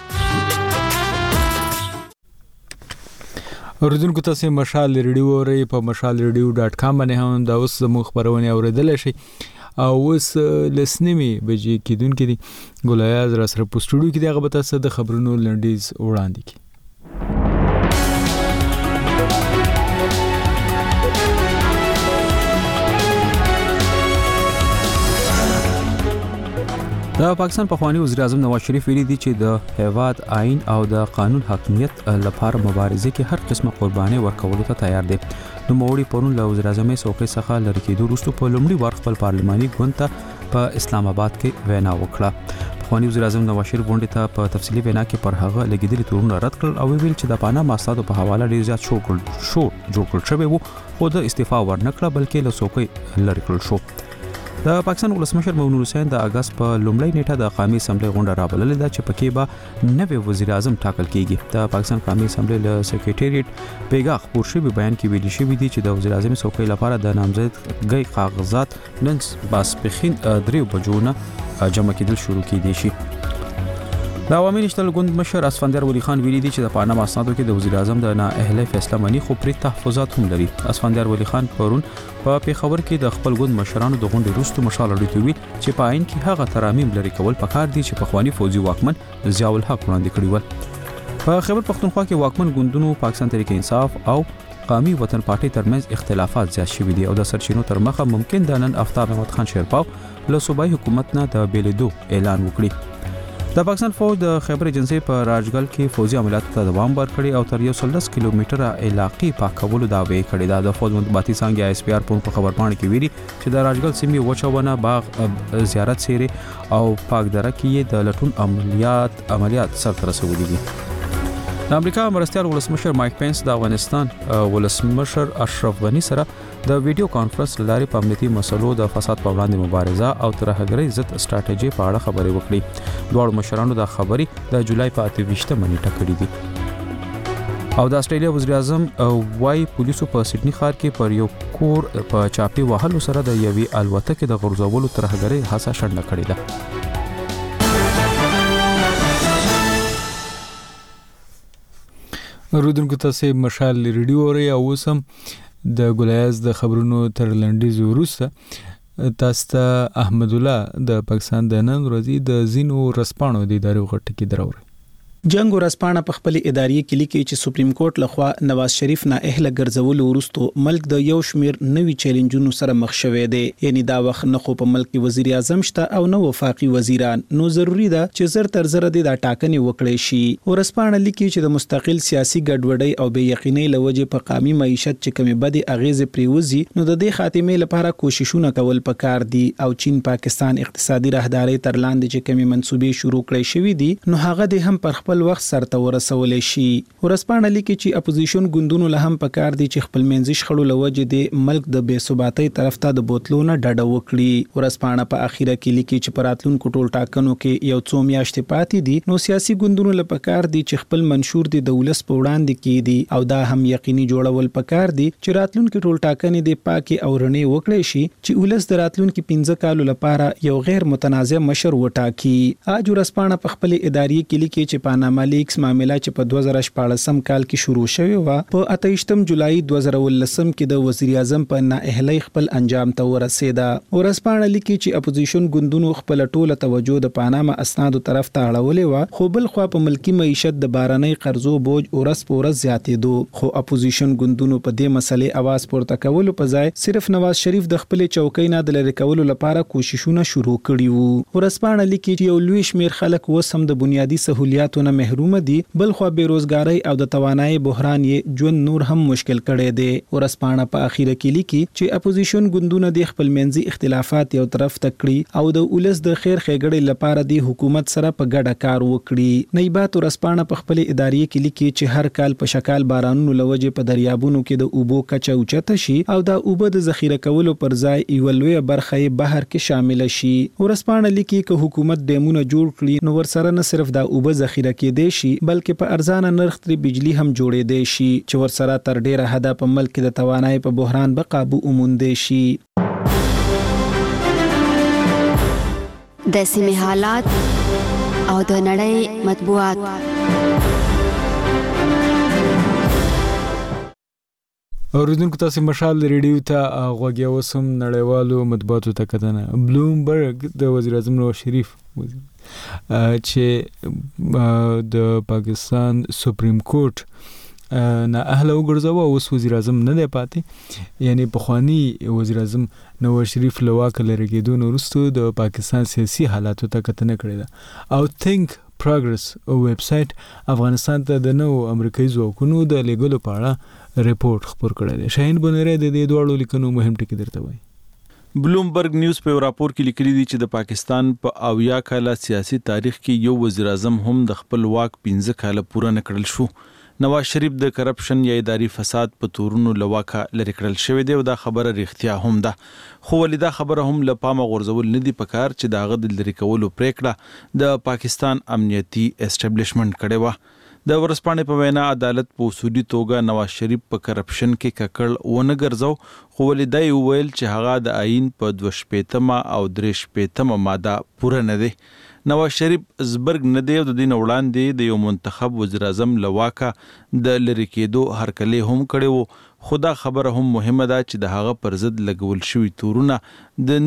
اوریدونکو تاسو مشال ریډیو اورئ په mashalradio.com باندې هم دا اوس زموږ خبرونه اوریدل شي او اوس لسنیمه بجې کېدونکې دي ګولیاز را سره په سټوډیو کې دغه به تاسو د خبرونو لنډیز وړاندې کی. د پاکستان پخوانی وزیر اعظم نواز شریف ویلي دی چې د هیواد آئین او د قانون حاکمیت لپاره مبارزه کې هر قسمه قرباني ورکولو ته تیار دی. نو موري پرون له وزیر اعظم څوکۍ څخه لری کېدو وروسته په لومړي وار خپل پارلماني ګوند ته په اسلام آباد کې وینا وکړه. پخوانی وزیر اعظم نواز شریف غونډې ته په تفصیلي وینا کې پر هغه لګیدلي تورونه رد کړل او ویل چې د پاناما اسنادو په حواله ډیر زیات شو جوړ کړل شوی وو خو د استعفا ورنکړه بلکې له څوکۍ لری کړل شو. د پاکستان ولسمشر ممنون حسین د اگست په لومړۍ نیټه د قومي اسمبلی غونډه رابللې ده چې پکې به نوی وزیر اعظم ټاکل کیږي. د پاکستان قومي اسمبلی له سکریټریټ پیغام خبر شوی بیان کې ویل شوی دی چې د وزیر اعظم څوکۍ لپاره د نامزدګۍ کاغذات نن ماسپښین 3 بجو نه جمع کېدل شروع کیدي شي. د عوامي نشتل ګوند مشر اسفندیار ولی خان ویلي دی چې د پاناما اسنادو کې د وزیر اعظم د نااهلۍ فیصله منی خو پرې تحفظات هم لري. اسفندیار ولی خان پرون په پیښور کې د خپل ګوند مشرانو د غونډې وروسته مشال اړیدو وی چې په عین کې هغه ترامیم لري کول پکار دي چې پخوانی فوجي واکمن ضیاء الحق وړاندې کړی و. په خیبر پختونخوا کې واکمن ګوندونو پاکستان تحریک انصاف او قومي وطن پارټي ترمنځ اختلافات زیات شوي دي او د سرچینو تر مخه ممکن د نن افتاب احمد خان شیرپاو له صوبایي حکومت نه د بیلیدو اعلان وکړي. د پاکستان فوج د خیبر ایجنسی په راجګل کې فوجي عملیاتو ته دوام ورکړي او تر 110 کیلومتره علاقې پاکولو دعوی کړې ده. د فوج مطبوعاتي څانګه اس پی آر په خبرپاڼه کې ویلي چې د راجګل سیمې وچونه باغ زیارت سیري او پاک دره کې د لټون عملیات سرته رسولي دي. د امریکا مرستیال ولسمشر مایک پینس د افغانستان ولسمشر اشرف غنی سره د ویډیو کانفرنس لاري په امنیتي مسلو د فساد په وړاندې مبارزه او ترهګرۍ ضد استراتیژي په اړه خبرې وکړي. دوه مشرانو د خبرې د جولای په 28 نیټه کړې دي. او د استرالیا وزیر اعظم وايي پولیسو په سډني ښار کې پر یو کور په چاپی وهلو سره د یوې الوتکې د غورځولو ترهګرۍ هڅه شنډه کړې ده. رودونکو تاسو مشال ریډیو اوري او وسم د ګلایز د خبرونو تر لنډیز وروسته تاسو ته احمد الله د پاکستان د نن ورځې د زینو رسپانو د ادارې غټ کې دراوړي. جنگ ورسپانه په خپل ادارې کې لیکي چې سپریم کورټ لخوا نواز شریف نه اهله ګرځول وروسته ملک د یو شمیر نوي چیلنجونو سره مخ شوې دي. یعنی دا وخت نه خو په ملک وزیر اعظم شته او نو وفاقي وزیران، نو ضروری ده چې زر تر زر د ټاکنې وکړي شي. ورسپانه لیکي چې د مستقل سیاسي ګډوډۍ او بې یقینۍ لوجه په قومي معیشت چې کمی بدی اغیزه پریوزي، نو د دې خاتمه لپاره کوششونه کول پکار دي او چین پاکستان اقتصادي راهداري تر لاندې چې کمی منسوبې شروع کړې شوې دي، نو هغه د هم پر خپل وخت سرته ورسولې شي. ورسپانه لیکي چې اپوزیشن ګوندونو له هم پکار دي چې خپل منځي شخړو لوجه د ملک د بې ثباتۍ طرف ته د بوتلونه ډډه وکړي. ورسپانه په اخیره کې لیکي چې پراتلونکو ټول ټاکنو کې یو څو میاشتې پاتې دي، نو سیاسي ګوندونو له پکار دي چې خپل منشور د دولت په وړاندې کړي او دا هم یقیني جوړول پکار دي چې راتلونکو ټول ټاکنې د پاکي او رڼې وکړي شي چې ولس د راتلونکو 15 کالو لپاره یو غیر متنازع مشر وټاکي. اج ورسپانه په خپل ادارې کې لیکي چې پاناما لیکس معاملې چې په 2014 کال کې شروع شوی و، په 28 جولای 2019 کې د وزیر اعظم په نااهلۍ خپل انجام ته ورسېده. ورسپانه لیکي چې اپوزیشن ګوندونو خپل ټوله توجه د پاناما اسنادو طرف ته اړولې و، خو بل خو په ملکی معیشت د باراني قرضو بوج اورس پورس زیاتېدو. خو اپوزیشن ګوندونو په دې مسلې आवाज پورته کولو په ځای صرف نواز شریف د خپل چوکۍ نه د لری کولو لپاره کوششونه شروع کړي وو. ورسپانه لیکي چې یو لوی شمیر خلک وسم د بنیادی سہولیاتو نه محروم دي، بل خو بیروزګاری او د توانایي بحران یې ژوند نور هم مشکل کړي دي. ورسپانه په اخیره کې لیکي چې اپوزیشن ګوندونه د خپل منځي اختلافات یو طرف تکړي او د ولس د خیر ښېګړې لپاره د حکومت سره په ګډه کار وکړي. نیبات ورسپانه په خپل ادارې کې لیکي چې هر کال په شکال بارانونو لوجه په دریابونو کې د اوبو کچه اوچته شي او د اوبو د ذخیره کولو پر ځای یو لوی برخه بهر کې شامل شي. ورسپانه لیکي چې حکومت ډیمونه جوړ کړي نو ورسره نه صرف د اوبو ذخیره کېدې شي بلکې په ارزانه نرخ تر بجلی هم جوړېدې شي چې ورسره تر ډیره حده په ملک د توانایي په بحران به قابو وموندې شي. د سیمې حالات او د نړۍ مطبوعات. اوریدونکو تاسو مشال ریډیو ته غوږی اوسم نړیوالو مطبوعاتو ته کتنه. بلومبرګ د وزیر اعظم نواز شریف چې د پاکستان سپریم کورټ نه اهله وګرځاوه او اوس وزیر اعظم نه دی پاتې یعنی پخوانی وزیر اعظم نواز شریف له واکه لرې کېدو نه وروسته د پاکستان سیاسي حالاتو ته کتنه کړې ده او think progress ویب سټ افغانستان ته د نو امریکایي ځواکونو د لیګلو په اړه ریپورت خبر کړی دی. شاهین بنری د دې دوړو لیکنو مهم ټکی درته وایي. بلومبرګ نیوز په راپور کې لیکلي دي چې د پاکستان په 80 کاله سیاسي تاریخ کې یو وزیر اعظم هم د خپل واک 15 کاله پوره نه کړل شو. نواز شریف د کرپشن یا اداري فساد په تورونو لواکه لری کړل شوی دی او دا خبره ریښتیا هم ده. خو ولیدا خبره هم له پامه غورځول نه دی پکار چې داغه د لری کولو پریکړه د پاکستان امنیتي اسټابلیشمنت کړي و. د ورسپانې په وینا عدالت په اصولي توګه نواز شریف په کرپشن کې ککړ ونه ګرځاو خو ولیدا یې ویل چې هغه د آئین په 2 او 3 ماده پوره نه دی. نواز شریف زبرګ نه دی او د دین وړاندې د یو منتخب وزیر اعظم لواکه د لری کېدو هرکلې هم کړي وو. خدا خبره هم مهمه ده چې د هغه پر ضد لګول شوی تورونه د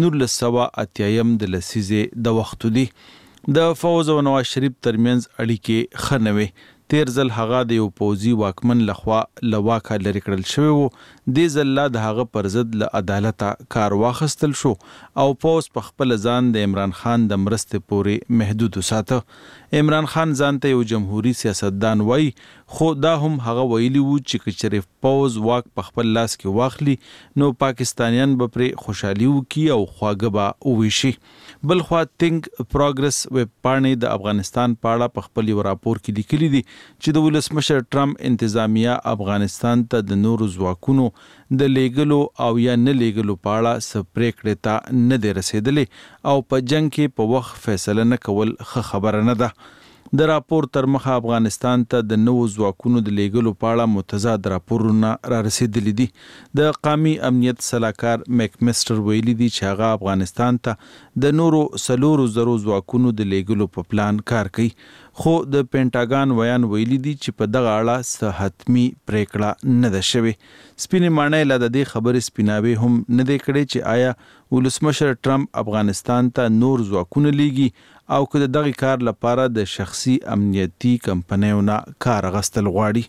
1980 د لسیزې د وختو دي. د فوز او نواز شریف ترمنځ اړیکې خنوي. تیر ځل هغه د یو پوځي واکمن لخوا لواکه لري کړل شوی وو. د ځل د هغه پر ضد له عدالت کار واخستل شو او پوز په خپل ځان د عمران خان د مرستې پورې محدود وساته. عمران خان ځان ته یو جمهوریت سیاستدان وای خو دا هم هغه ویلی وو چې کچره پوز واک په خپل لاس کې واخلي نو پاکستانیان به پر خوشحالي وکي او خواږه به وویشي. بل خوا think progress ویب پاڼې د افغانستان په اړه په خپل راپور کې لیکلي دي چې د ولسمشر ټرمپ انتظامیه افغانستان ته د نورو ځواکونو د لیګلو او یا نه لیګلو په اړه سپریکړې ته نه دی رسیدلې او په جنگ کې په وخت فیصله نه کول ښه خبره نه ده. د راپور تر مخه افغانستان ته د نوو ځواکونو د لیګلو په اړه متضاد راپورونه را رسیدلي دي. د قومي امنیت صلاحکار میکمستر ویلي دي چې هغه افغانستان ته د نورو 400 ځواکونو د لیګلو په پلان کار کوي. خو د پینټاګان ویان ویلي دي چې په دغه اړه څه حتمی پریکړه نه ده شوې. سپینې ماڼۍ لا د دې خبرې سپیناوي هم نه دی کړی چې آیا ولسمشر ټرمپ افغانستان ته نور ځواکونه لیږي او که دغه کار لپاره د شخصي امنیتي کمپنیونو کار غستل غواړي.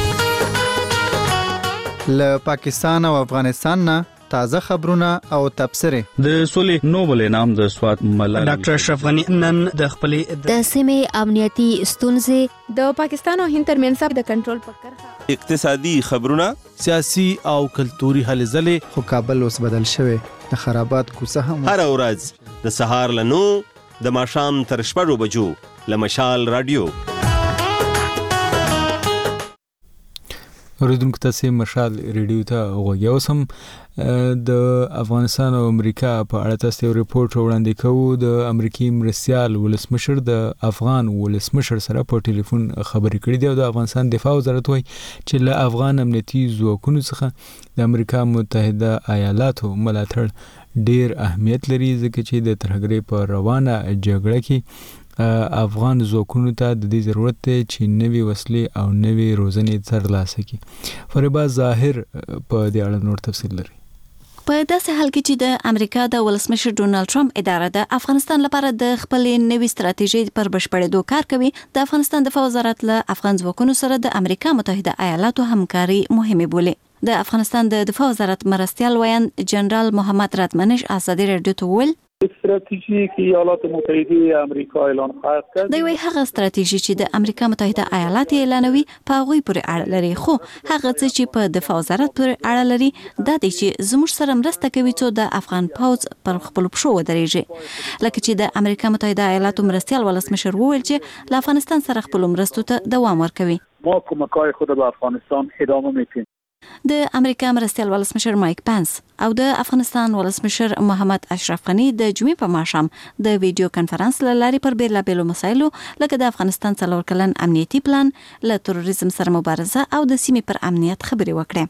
له پاکستان او افغانستان نه تازه خبرونه او تبصره. د سولې نوبل انعام د سوات ملالۍ ډاکټر اشرف غنی نن د خپلې د سیمې امنیتي ستونزې د پاکستان او هند ترمنځ د کنټرول په کرښه اقتصادي خبرونه سیاسي او کلتوري هلې ځلې. خو کابل اوس بدل شوی د خرابات کوڅه هم هر ورځ د سهار لنو د ماښام تر 6 بجو له مشال رادیو. اوریدونکو تاسو مشال ریډیو ته غوږی اوسم. د افغانستان او امریکا په اړه تاسو یو ریپورت وړاندې کوو. د امریکای مرستيال ولسمشر د افغان ولسمشر سره په ټلیفون خبرې کړې دي او د افغانستان دفاع وزارت وایي چې له افغان امنیتي ځواکونو څخه د امریکا متحده ایالاتو ملاتړ ډیر اهمیت لري ځکه چې د ترهګرۍ په روانه جګړه کې افغان ځواکونو ته د دې ضرورت دی چې نوې وسلې او نوې روزنې ترلاسه کړي. فریبا ظاهر په دې اړه نور تفصیل لري. په داسې حال کې چې د امریکا د ولسمشر ډونالد ټرمپ اداره د افغانستان لپاره د خپلې نوې ستراتیژي پر بشپړېدو کار کوي، د افغانستان دفاع وزارت له افغان ځواکونو سره د امریکا متحده ایالاتو همکاري مهمه بولي. د افغانستان د دفاع وزارت مرستيال ویان جنرال محمد راتمنش ازادي رادیو ته ویل استراتیژی که ایالات متحده آمریکا اعلان خواهد کرد دوی هغه استراتیژي چې د امریکا متحده ایالات اعلانوي په هغه پورې اړه لري، خو هغه چې په دفاع وزارت پورې اړه لري دا دی چې زموږ سره مرسته کوي چې د افغان پوځ پر خپل پښو ودرېږي. لکه چې د امریکا متحده ایالاتو مرستيال ولسمشر وویل چې له افغانستان سره خپل مرستو ته دوام ورکوي. ما کمک‌های خود به افغانستان ادامه میدیم. د امریکا مرستيال ولسمشر مایک پانس او د افغانستان ولسمشر محمد اشرف غنی د جمعې په ماښام د ویډیو کانفرنس لاري پر بیلابېلو مسایلو لکه د افغانستان 4 کلن امنیتي پلان، له تروریزم سره مبارزه او د سیمې پر امنیت خبرې وکړې.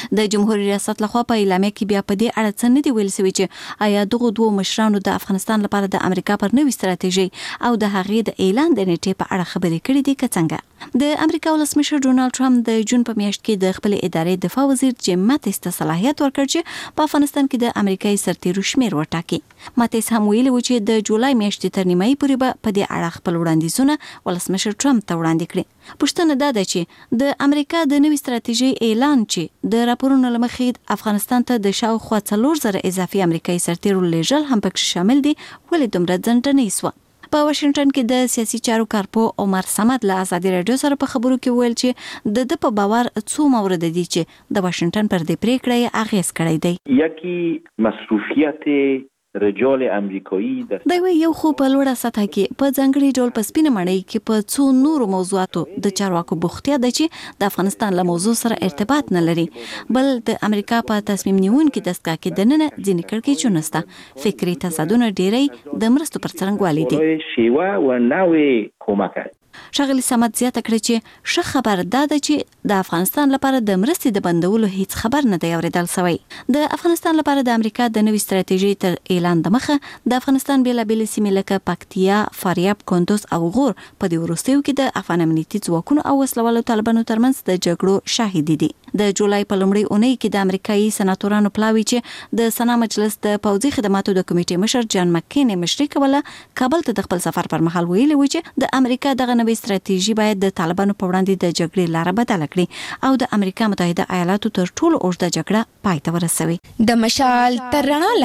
د جمهوریت ریاست لخوا په اعلامیه کې بیا په دې اړه څه نه دی ویل شوی چې آیا دغه دوه مشرانو د افغانستان لپاره د امریکا پر نوې ستراتیژي او د هغې د اعلان د نیټې په اړه خبرې کړې دي که څنګه. د امریکا ولسمشر ډونالد ټرمپ د جون په میاشت کې د خپل ادارې دفاع وزیر جیم ماتیس ته صلاحیت ورکړ چې په افغانستان کې د امریکایي سرتیرو شمیر وټاکي. ماتیس هم ویلي و چې د جولای میاشتې تر نیمایي پورې به په دې اړه خپل وړاندیزونه ولسمشر ټرمپ ته وړاندې کړي. پوښتنه دا ده چې د امریکا د نوې ستراتیژي اعلان چې د راپورونو له مخې افغانستان ته د شاوخوا 4000 اضافي امریکایي سرتیرو لیږل هم پکې شامل دي ولې دومره ځنډنۍ سوه. په واشنگټن کې د سیاسي چارو کارپو عمر صمد له ازادي رادیو سره په خبرو کې ویل چې د په باور څو مورد دي چې د واشنگټن پر دې پریکړه اغیز کړی دی. یکی مصروفیت رجال امریکایی دا یو خو په لوړه سطح کې په ځانګړي ډول په سپینه مړۍ کې په څو نورو موضوعاتو د چارواکو بوختیا ده چې د افغانستان له موضوع سره ارتباط نه لري، بل د امریکا په تصمیم نیونکو دستګاه کې دننه ځینې کړکېچونه نشته. فکري تضادونه ډېری د مرستو پر څرنګوالي دي. شیوه و نوې کومک ښاغلي صمد زیاته کړې چې ښه خبر دا ده چې د افغانستان لپاره د مرستې د بندولو هیڅ خبر نه دی اورېدل شوی. د افغانستان لپاره د امریکا د نوې ستراتیژۍ تر اعلان د مخه د افغانستان بیلابېلې سیمې لکه پکتیا، فاریاب، کندوز او غور په دې وروستیو کې د افغان امنیتي ځواکونو او وسلوالو طالبانو ترمنځ د جګړو شاهدي دي. د جولای په لومړۍ اونۍ کې د امریکایي سناتورانو پلاوي چې د سنا مجلس د پوځي خدماتو د کمیټې مشر جان مکین مشري کوله کابل ته د خپل سفر پر مهال ویلي و چې د امریکا دغه نوې ستراتیژي باید د طالبانو په وړاندې د جګړې لاره بدله کړي او د امریکا متحده ایالاتو تر ټولو اوږده جګړه پای ته ورسوي. د مشال تر رڼا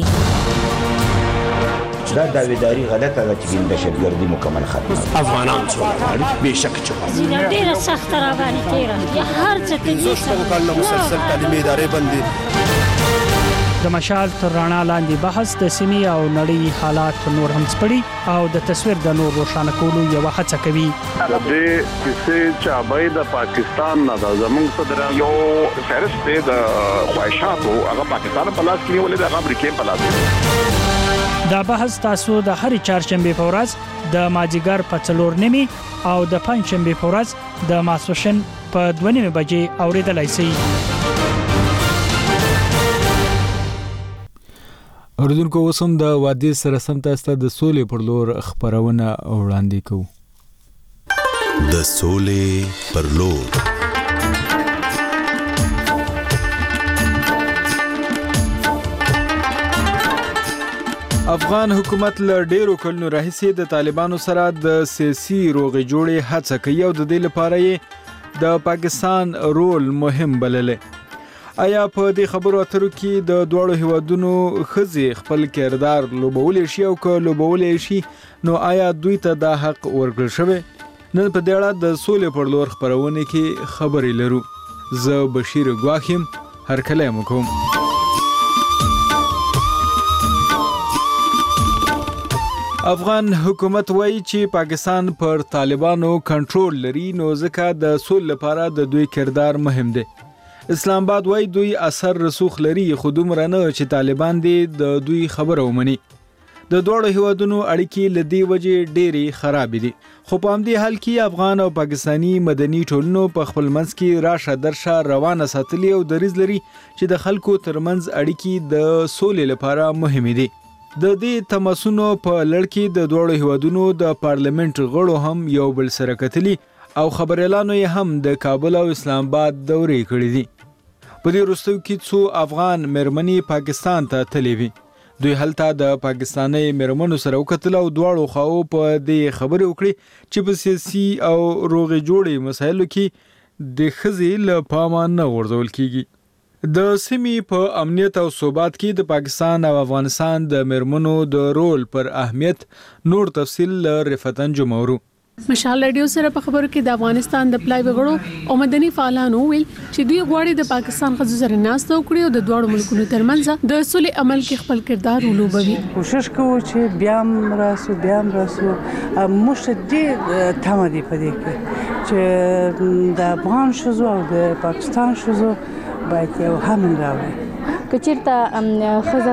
لاندې دا داویداری غلطه ده چې دهشتګردي مکمل ختمه. افغانان څوک غواړي بېشکه چې غواړي. ډېره سخته راباندې تېره هر څه ته زه شپږ کاله مسلسل تعلیمي ادارې بندي. د مشال تر رڼا لاندې بحث د سیمې او نړۍ حالات نور هم سپړي او د تصویر د نور روښانه کولو یوه هڅه کوي. د دې کیسې چابې د پاکستان نه د زموږ صدر یو فهرست دی د خواهشاتو هغه پاکستان په لاس کې نیولې ده، هغه امریکې په لاس کې. دا بحث تاسو د هرې چهارشنبې په ورځ د مازدیګر په 4:30 او د پنجشنبې په ورځ د ماسپښین په 2:30 بجې اورېدلای شئ. اوریدونکو اوس هم د وادي سره سم تاسو د سولې پر لور خبرونه وړاندې کوو. د سولې پر لور افغان حکومت له ډیرو کلونو راهیسې د طالبانو سره د سیاسي روغې جوړې هڅه کوي او د دې لپاره یې د پاکستان رول مهم بللې. آیا په دې خبرو اترو کې د دوړو هیوادونو ښځې خپل کردار لوبولی شي او که لوبولی شي نو آیا دوی ته دا حق ورکړل شوی؟ نن په دې اړه د سولې پر لور خبرونه کې خبرې لرو. زه بشیر ګواخیم هرکلی مو کوم. افغان حکومت وایي چې پاکستان پر طالبانو کنټرول لري نو ځکه د سولې لپاره د دوی کردار مهم دی. اسلام آباد وایي دوی اثر رسوخ لري خو دومره نه چې طالبان دې د دوی خبره ومني. د دوړو هیوادونو اړیکې له دې وجې ډېرې خرابې دي خو په همدې حال کې افغان او پاکستاني مدني ټولنو په خپل منځ کې راشه درشه روانه ساتلي او دریځ لري چې د خلکو ترمنځ اړیکې د سولې لپاره مهمې دي. د دې تماسونو په لړ کې د دوړو هیوادونو د پارلیمنت غړو هم یو بل سره کتلي او خبريالانو یې هم د کابل او اسلام آباد دورې کړې دي. په دې وروستیو کې څو افغان مېرمنې پاکستان ته تللې وې. دوی هلته د پاکستاني مېرمنو سره وکتل او دواړو خواو په دې خبرې وکړې چې په سیاسي او روغې جوړې مسایلو کې د ښځې له پامه نه غورځول کیږي. د سیمې په امنیت او ثبات کې د پاکستان او افغانستان د مېرمنو د رول پر اهمیت نور تفصیل رفعت انجمورو. مشال رادیو سره په خبرو کې د افغانستان د پلای وګړو او مدني فعالانو ویل چې دوی غواړي د پاکستان ښځو سره ناسته وکړي او د دوړو ملکونو ترمنځ د سولې عمل کې خپل کردار ولوبوي. کوشش کوو چې بیا هم راسو موږ دې تمه دی په دې کې چې د افغان ښځو او د پاکستان ښځو باید یو همن راوړي کچیرته خزه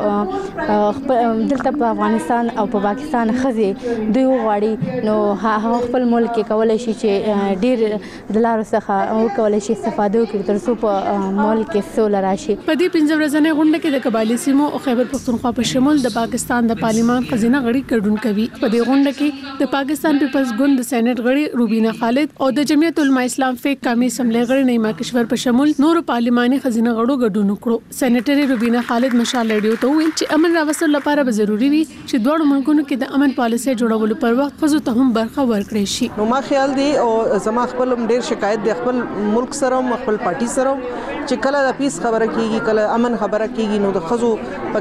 په دلته په افغانستان او په پاکستان خزه دوی غواړي نو هغه خپل ملک کې کولای شي چې ډیر د لارو څخه او کولای شي استفاده وکړي تر څو په ملک کې سوله راشي. په دې 15 ورځې غونډه کې د قبایلی سیمو او خیبر پختونخوا په شمول د پاکستان د پارلیمان خزینه غړي ګډون کوي. په دې غونډه کې د پاکستان پیپلز ګوند د سېنات غړي روبینا خالد او د جمعیت العلماء اسلام فقه قومي اسمبلی غړي نیما کشور په شمول نور پارلیماني خزینه غړو ګډون وکړو. سېنیټری روبینا خالد مشال ریډیو ته ویل چې امن راوستلو لپاره به ضروری وي چې دوه ملکونو کې د امن پالیسي جوړولو پر وخت خزو ته هم برخه ورکړي شي. نو ما خیال دی او زما خپل ډیر شکایت دی خپل ملک سره خپل پارټي سره چې کله د پیس خبره کیږي کله امن خبره کیږي نو د خزو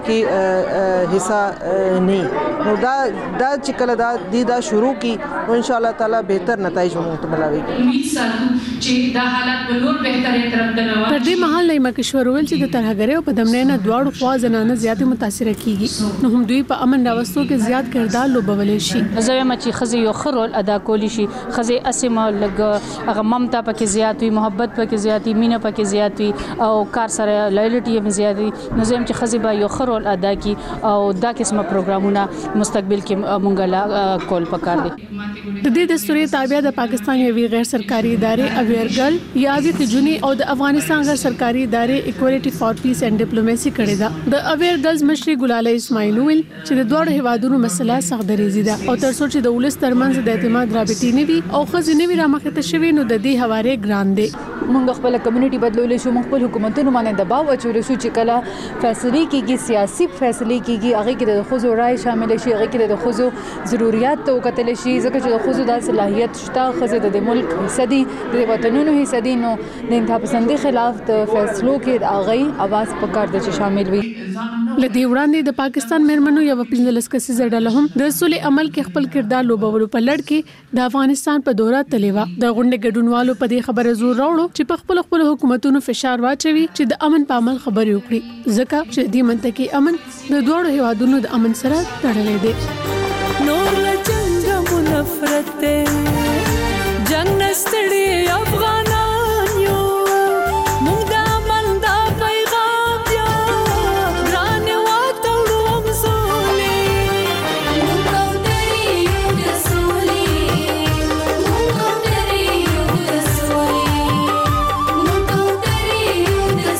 پکې حصہ نه نو دا چې کله دا شروع کی نو ان شاء الله تعالی بهتر نتایج موږ ملاوي. امید ساتو چې دا حالت په نور بهترین طرف ته روان. پر دې مهال نیما کشور ویل چې د ترهګرۍ او بدامنۍ نه دواړو خوا زنانه زیاتې متاثر کیږي نو هم دوی په امن راوستو کې زیات کردار لوبولای شي. زه یم چې خزي یو خرول ادا کولی شي خزي اسمه لګ هغه ممتا پکې زیات وي محبت پکې زیات وي مینه پکې زیات وي او کار سره لایلټي هم زیات وي نو زه یم چې خزي به یو خرول ادا کی او دا قسمه پروګرامونه مستقبل کې مونږ لا کول پکار دي. د دې دستوري تابع د پاکستان یو غیر سرکاري ادارې اویرګل یا د جونی او د افغانستان غیر سرکاري ادارې اکوالټي فار پیس اینڈ ډیپلوماسي کړې ده. د اویرګلز مشري ګلاله اسماعیل ویل چې د دوه هیوادونو مسله سخت دریزي ده او تر څو چې د ولس ترمنځ د اعتماد رابطې نه وي او خزینه وی رامخته شوی نو د دې حواله ګران دي. موږ خپل کمیونټي بدلولې شو موږ خپل حکومتونو باندې دباو اچول شو چې کله فیصله کیږي سیاسي فیصله کیږي هغه کې د خزو رائے شامل شي هغه کې د خزو ضرورت تو کتل شي ځکه چې د خزو د صلاحیت شته خزه د ملک حصہ دي د وطنونو حصہ دي نو د انتها پسندۍ خلاف د فیصلو کې هغه आवाज پکار د چې شامل وي. لدی وړاندې د پاکستان مېرمنو یو 15 کسیزه ډله هم د صلح عمل کې خپل کردار لوبولو په لړ کې د افغانستان په دوره تلیوا د غونډې ګډونوالو په دې خبره زور راوړو چې په خپل حکومتونو فشار واچوي چې د امن په عمل خبرې وکړي ځکه چې د منطقي امن د دوه هیوادونو د امن سره تړلې دي. نور له جنگ مو نفرت جنگ نستړي افغانان یو موږ د امن دا پیغام یا ګران واتړو مسولې موږ کوتري یو د سولې موږ کوتري یو د سولې موږ کوتري یو د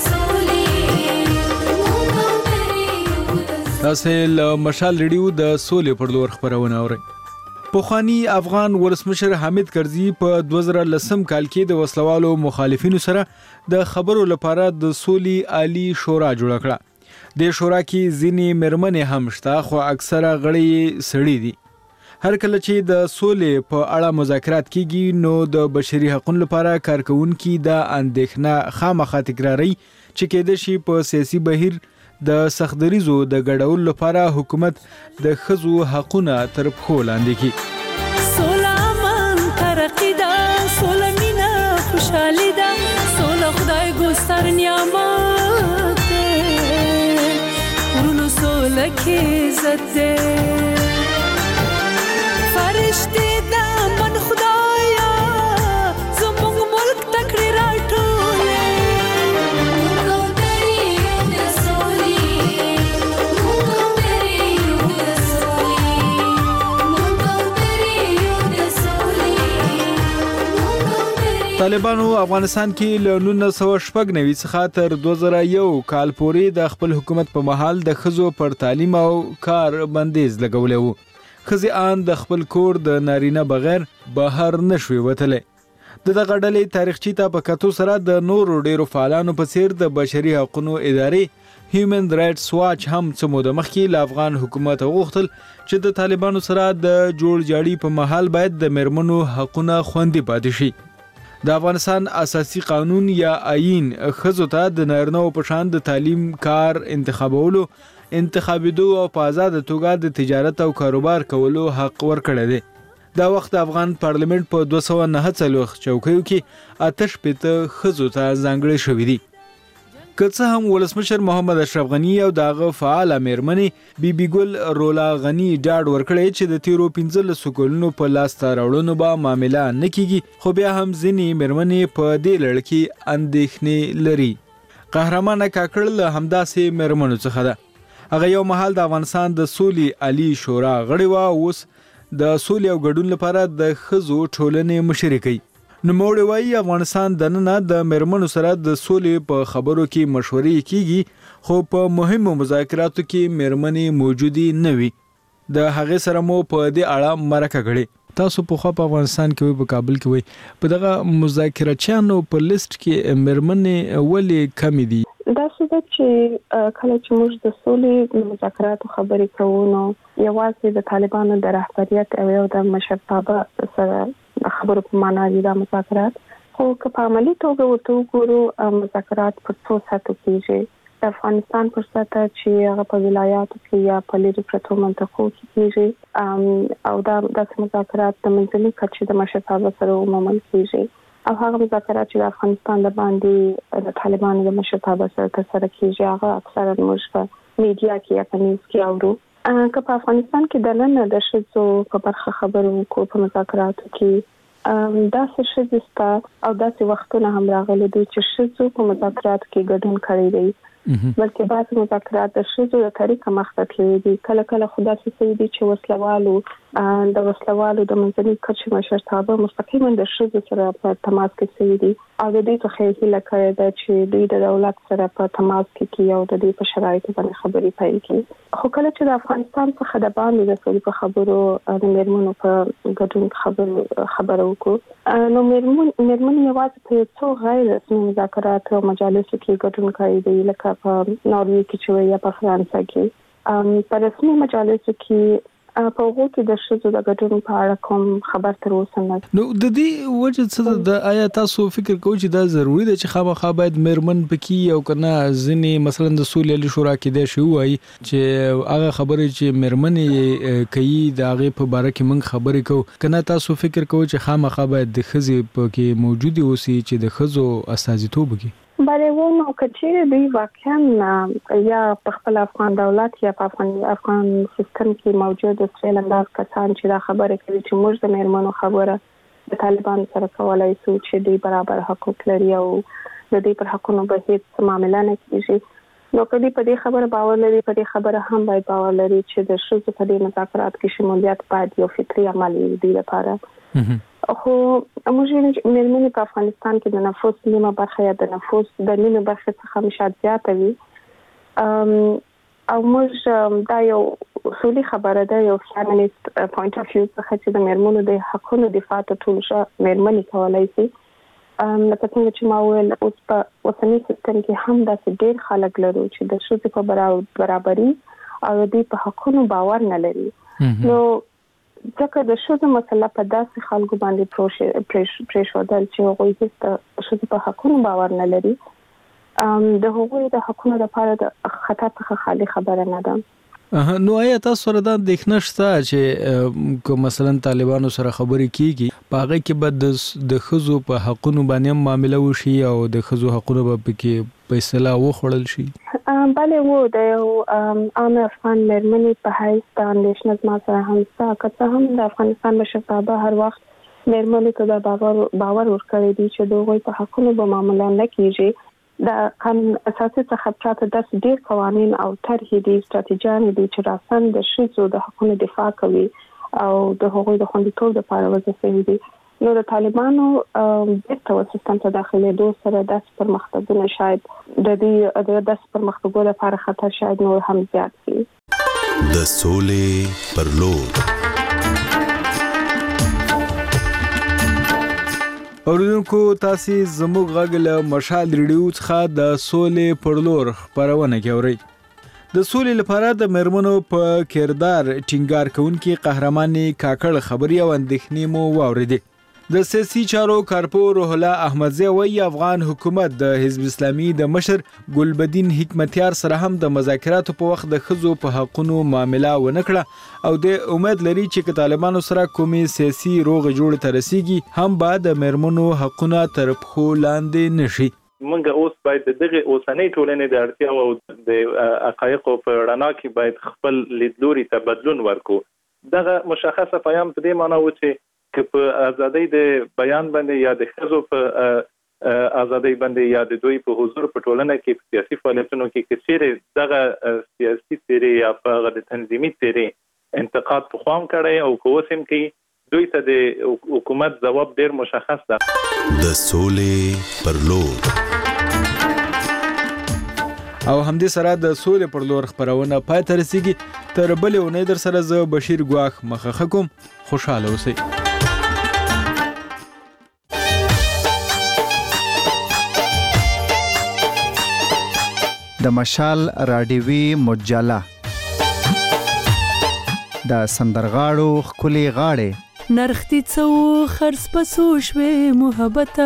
سولې موږ کوتري یو د تاسو له مشال ریډیو د سولې پر لور خبرونه اورئ. پوخانی افغان ولسمشر حامد کرزي په 2010 کال کې د وسلوالو مخالفینو سره د خبرو لپاره د سولې عالی شورا جوړ کړه. د شورا کې ځینې مېرمنې هم شته خو اکثره غړي سړي دي. هر کله چې د سولې په اړه مذاکرات کیږي نو د بشري حقوقو لپاره کارکونکو د اندېښنه خامخا تکراري چې کېد شي په سیاسي بهیر د سختدریزو د ګډول لپاره حکومت د خزو حقونه تر پخو لاندې کی. سولامن ترقی دا سولمینا خوشحالی دا سول خدای ګستر نعمت ورونو سول کی عزت فرشتي دا من خدایا زموږ ملک تکړه راټولې طالبانو افغانستان کې له 1999 څخه تر 2001 کال پورې د خپل حکومت په محل د خزو پر تعلیم او کار بندیز لګولې وو. خزي ان د خپل کور د نارینه بغیر بهر نشوي وتلې. دغه ډلې تاریخچی ته په کتو سره د نورو ډیرو فعالانو په څیر د بشري حقوقو ادارې هیومن رائټس واچ هم څه موده مخکې له افغان حکومت غوښتل چې د طالبانو سره د جوړ جاړي په محل باید د مېرمنو حقوقونه خوندي پاتې شي. د افغانستان اساسي قانون یا آئین خزو ته د نارینه په شان د تعلیم کار انتخابولو انتخابیدو او په آزاد توګه د تجارت او کاروبار کولو حق ورکړی دی. دا وخت افغان پارلیمنت په 249 چوکیو کې آتش پته خزو ته ځانګړي شوې دي. که څه هم ولسمشر محمد اشرف غنی او داغه فعال مېرمنې بیبي ګل رولا غنی ډاډ ورکړی چې د تیرو 15 کلونو په لاس راوړنو به معامله نه کیږي خو بیا هم ځینې مېرمنې په دې لړ کې اندېښنې لري. قهرمانه کاکړ له همداسې مېرمنو څخه ده. هغه یو مهال د افغانستان د سولې عالی شورا غړې وه، اوس د سولې او ګډون لپاره د ښځو ټولنې مشري کوي. نوموړی وایي افغانستان دننه د مېرمنو سره د سولې په خبرو کې مشورې کیږي، خو په مهمو مذاکراتو کې مېرمنې موجودې نه وي. د هغې سره مو په دې اړه مرکه کړې. تاسو پخوا په افغانستان کې وي، په کابل کې وي، په دغه مذاکراتچیانو په لیست کې مېرمنې ولې کمې دي؟ دا څه ده چې کله چې موږ د سولې مذاکراتو خبرې کوو نو یوازې د طالبانو د رهبریت او یو د مشرتابه سره د خبرو په معنا دي دا مذاکرات. خو که په عملي توګه ورته وګورو مذاکرات پر څو سطحو کېږي. د افغانستان پر سطح چې هغه په ولایاتو کې یا په لرې پرتو منطقو کې کېږي او دا داسې مذاکرات د منځني کچې د مشرتابه سره عموما کېږي، او هغه مذاکرات چې د افغانستان د باندې د طالبانو د مشرتابه سره ترسره کېږي هغه اکثرا موږ په میډیا کې یا په نیوز کې اورو. که په افغانستان کې دننه د ښځو په برخه خبرو وکړو په مذاکراتو کې داسې ښځې شته او داسې وختونه هم راغلي دي چې ښځو په مذاکراتو کې ګډون کړی دی، بلکې بعض مذاکرات د ښځو د طریقه مخته تللي دي. کله کله خو داسې شوي دي چې وسلوالو د منځني کچې مشرتابه مستقیما د ښځو سره په تماس کې شوي دي او د دوی څخه یې هیله کړې ده چې دوی د دولت سره په تماس کې کړي او د دوی په شرایطو باندې خبرې پیل کړي. خو کله چې د افغانستان څخه د باندې د سولې په خبرو د مېرمنو په ګډون خبرو وکړو نو مېرمنې یوازې په څو غیر رسمي مذاکرات او مجالسو کې ګډون کړی دی، لکه په ناروې کې چې وي یا په فرانسه کې. په رسمي مجالسو کې په هغو کې د ښځو د ګډون په اړه کوم خبر تر اوسه نه. نو د دې وجه څه ده؟ آیا تاسو فکر کوئ چې دا ضروري ده چې خامخا باید مېرمن پکې او کنه ځینې مثلا د سولې عالی شورا کې دی شي وایي چې هغه خبرې چې مېرمنې کوي د هغې په باره کې موږ خبرې کوو، کنه تاسو فکر کوئ چې خامخا باید د ښځې پکې موجودې اوسي چې د ښځو استازیتوب وکړي؟ بله نو که چیرې دوی واقعا یا په خپل افغان دولت یا په افغان سیستم کې موجود سویل انداز کسان چې دا خبره کوي چې موږ د مېرمنو خبره د طالبانو سره کولای شو چې دوی برابر حقوق لري او د دوی پر حقونو به هیڅ معامله نه کیږي، نو که دوی په دې خبره باور لري، په دې خبره هم باید باور لري چې د ښځو په دې مذاکرات کې شمولیت باید یو فطري عمل وي دوی لپاره. خو موږ مېرمنې په افغانستان کې د نفوس نیمه برخه یا د نفوس د نیمه برخه څخه مشاد زیاته وي او موږ دا یو اصولي خبره ده، یو فیمینیست پوینټ اف ویو څخه چې د مېرمنو د حقونو دفاع ته ټول مېرمنې کولای شي. لکه څنګه چې ما وویل اوس په اوسني سیستم کې هم داسې ډېر خلک لرو چې د ښځو په برابري او د دوی په حقونو باور نه لري. نو ځکه د ښځو مسله په داسې خلکو باندې پرېښودل چې هغوی هېڅ د ښځو په حقونو باور نه لري، د هغوی د حقونو لپاره د خطر څخه خالي خبره نه ده. نو آیا تاسو سره دا اندېښنه شته چې که مثلا طالبانو سره خبرې کیږي په هغه کې به د ښځو په حقونو باندې هم معامله وشي او د ښځو حقونه به پکې په اصطلاح وخوړل شي؟ بله د یو عام افغان مېرمنې په حیث د اندېښنه زما سره هم شته، که څه هم د افغانستان مشرتابه هر وخت مېرمنې ته دا باور ورکړی دی چې د هغوی په حقونو به معامله نه کیږي. د قانون اساسي څخه پراته داسې ډېر قوانین او طرحې دي، ستراتیژیانې دي چې راسن د ښځو د حقونو دفاع کوي او د هغوی د خوندیتوب لپاره وضع شوي دي. نو د طالبانو بیرته سیستم ته داخلېدو سره داسې پرمختګونه شاید د داسې پرمختګونو لپاره خطر شاید نور هم زیات شي. د سولې پر لور اوریدونکو تاسو زموږ غږ له مشال ریډیو څخه د سولې پر لور خبرونه کوي. د سولې لپاره د مېرمنو په کردار ټینګار کوونکې قهرمانې کاکړ خبري او اندېښنې مو واورېدې. د سیاسي چارو کارپور روح الله احمدزی وایي افغان حکومت د حزب اسلامي د مشر ګلبدین حکمتیار سره هم د مذاکراتو په وخت د ښځو په حقونو معامله ونه کړه او د امید لري چې طالبانو سره کومې سیاسي روغ جوړ ته رسیږي هم به د مېرمنو حقونه تر پښو لاندې نشي. موږ اوس باید دغه اوسنۍ ټولنې د اړتیا او د حقایقو په رڼا کې باید خپل لیدلوري ته بدلون ورکو. دغه مشخصه پیام په دې معنی و چې که په ازادۍ د بیان باندې یا د ښځو په ازادۍ باندې یا د دوی په حضور په ټولنه کې په سیاسي فعالیتونو کې کچېره دغه سیاسي تیری یا په د تنظیمي تیری انتقاد په خوام کړي او کوسم کې دوی ته د حکومت جواب ډیر مشخص ده. د سولې پر لور او همدې سره د سولې پر لور خبرونه پای ته رسیږي. تر بلې اونۍ در سره زه بشیر ګواخ مخه کوم. خوشاله اوسئ. د مشال راډیوي مجله د سندرغاړو خولي غاړې نرختی څو خرڅ پسو شوي محبت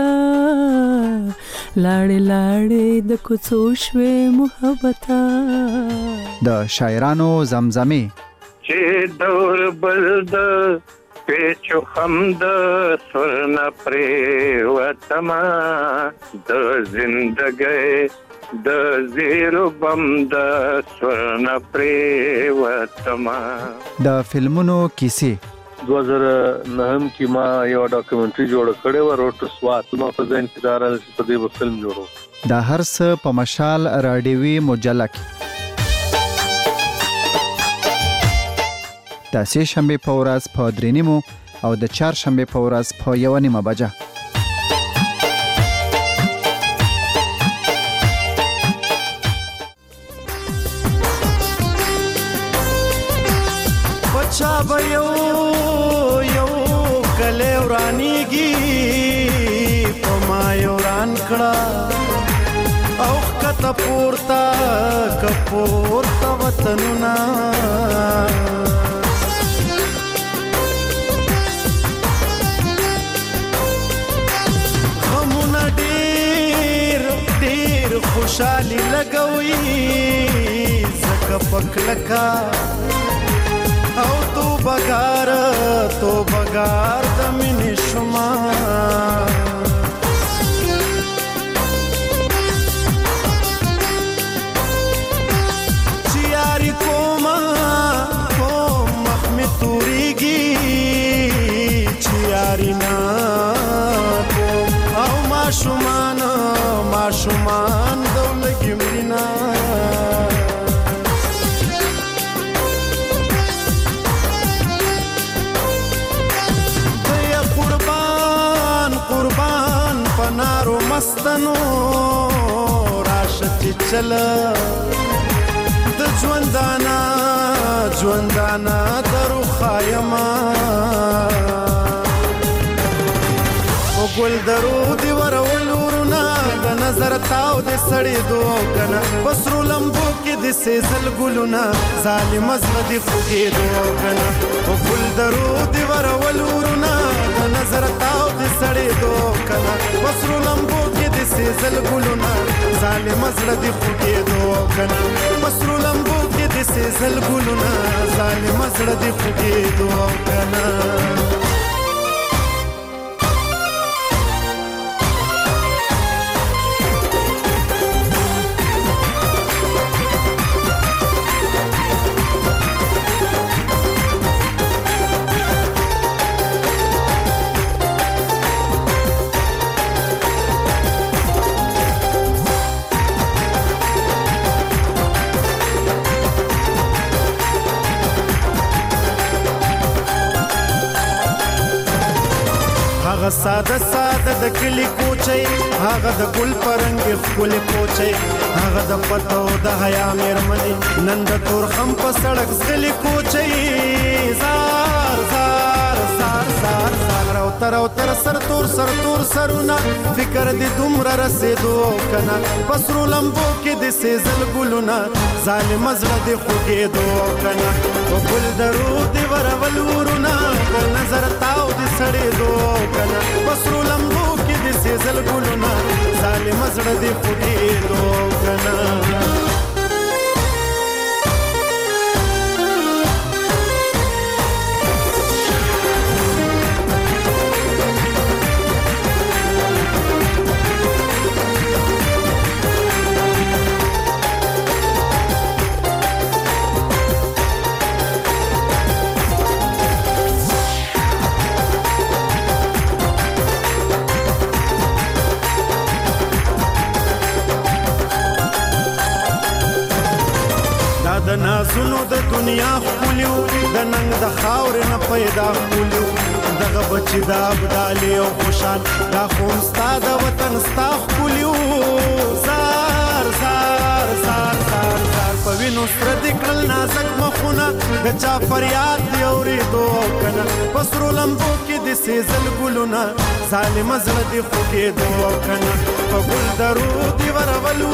لاړې لاړې د کوڅو شوي محبت د شاعرانو زمزمه چې دور بلد پیچو خمد سرنا پرې وتما د زندګۍ د زیرو بم د سرنا پرې وتما. د فلمونو کیسې 2009 کې ما یو ډاکومنټري جوړ کړی و روټ سوات ما په ځین کې دارل په دې فلم جوړو. د هر څه په مشال راډیوي مجله کې د سه شنبه په ورځ په 3:30 او د چهار شنبه په ورځ په 1:30 بجه. بچا به یو کله ورانیږي په ما یو ران کړه او کته پورتا وطنونه غمونه ډیر خوشالي لګوي زکه پکلکا او تو بغار د مینې شما چیاري کوم مخمه توريږي چیاري نا کوم او ماشومان دولګي مرینا قربان پنارو مستنو راشد چل د ژوندانا درو خایما او ګل درو دی ورولورنا د نظر تاو د سړی دوه کنه بسرو لمبو کې د سیزل ګلونا ظالم زړه دی خوږې دوه کنه او ګل درو دی ورولورنا د نظر تاو د سړی دوه کنه بسرو لمبو کې د سیزل ګلونا ظالم زړه دی خوږې دوه کنه بسرو لمبو کې د سیزل ګلونا ظالم زړه دی خوږې دوه کنه. هغه ساده د کلی کوچي هغه د ګل پرنګ خپل کوچي هغه د پتو د حیا مېرمنې نن د تور خم په سړک غلي کوچي زار او تر سر تور سرونه فکر دې دومره رسېدو کنه پسرو لمبو کې د سیزل ګلونه ظالم زړه دې خوږېدو کنه او ګل درو دې ورولورونه نظر تاو دې سړېدو کنه پسرو لمبو کې د سیزل ګلونه ظالم زړه دې خوږېدو کنه. د نازونو د دنیا خپلیو د ننګ د خاورې نه پیدا خپلیو دغه بچی د ابدالي او خوشحال دا خو ستا د وطن ستا خپلیو زار زار زار زار زار په وینو سره د کړل نازک مخونه د چا فریاد دی اورېدو او کنه په سرو لمبو کې د سیزل ګلونه ظالم زړه دی خوږېدو او کنه په ګل درو دی ورولو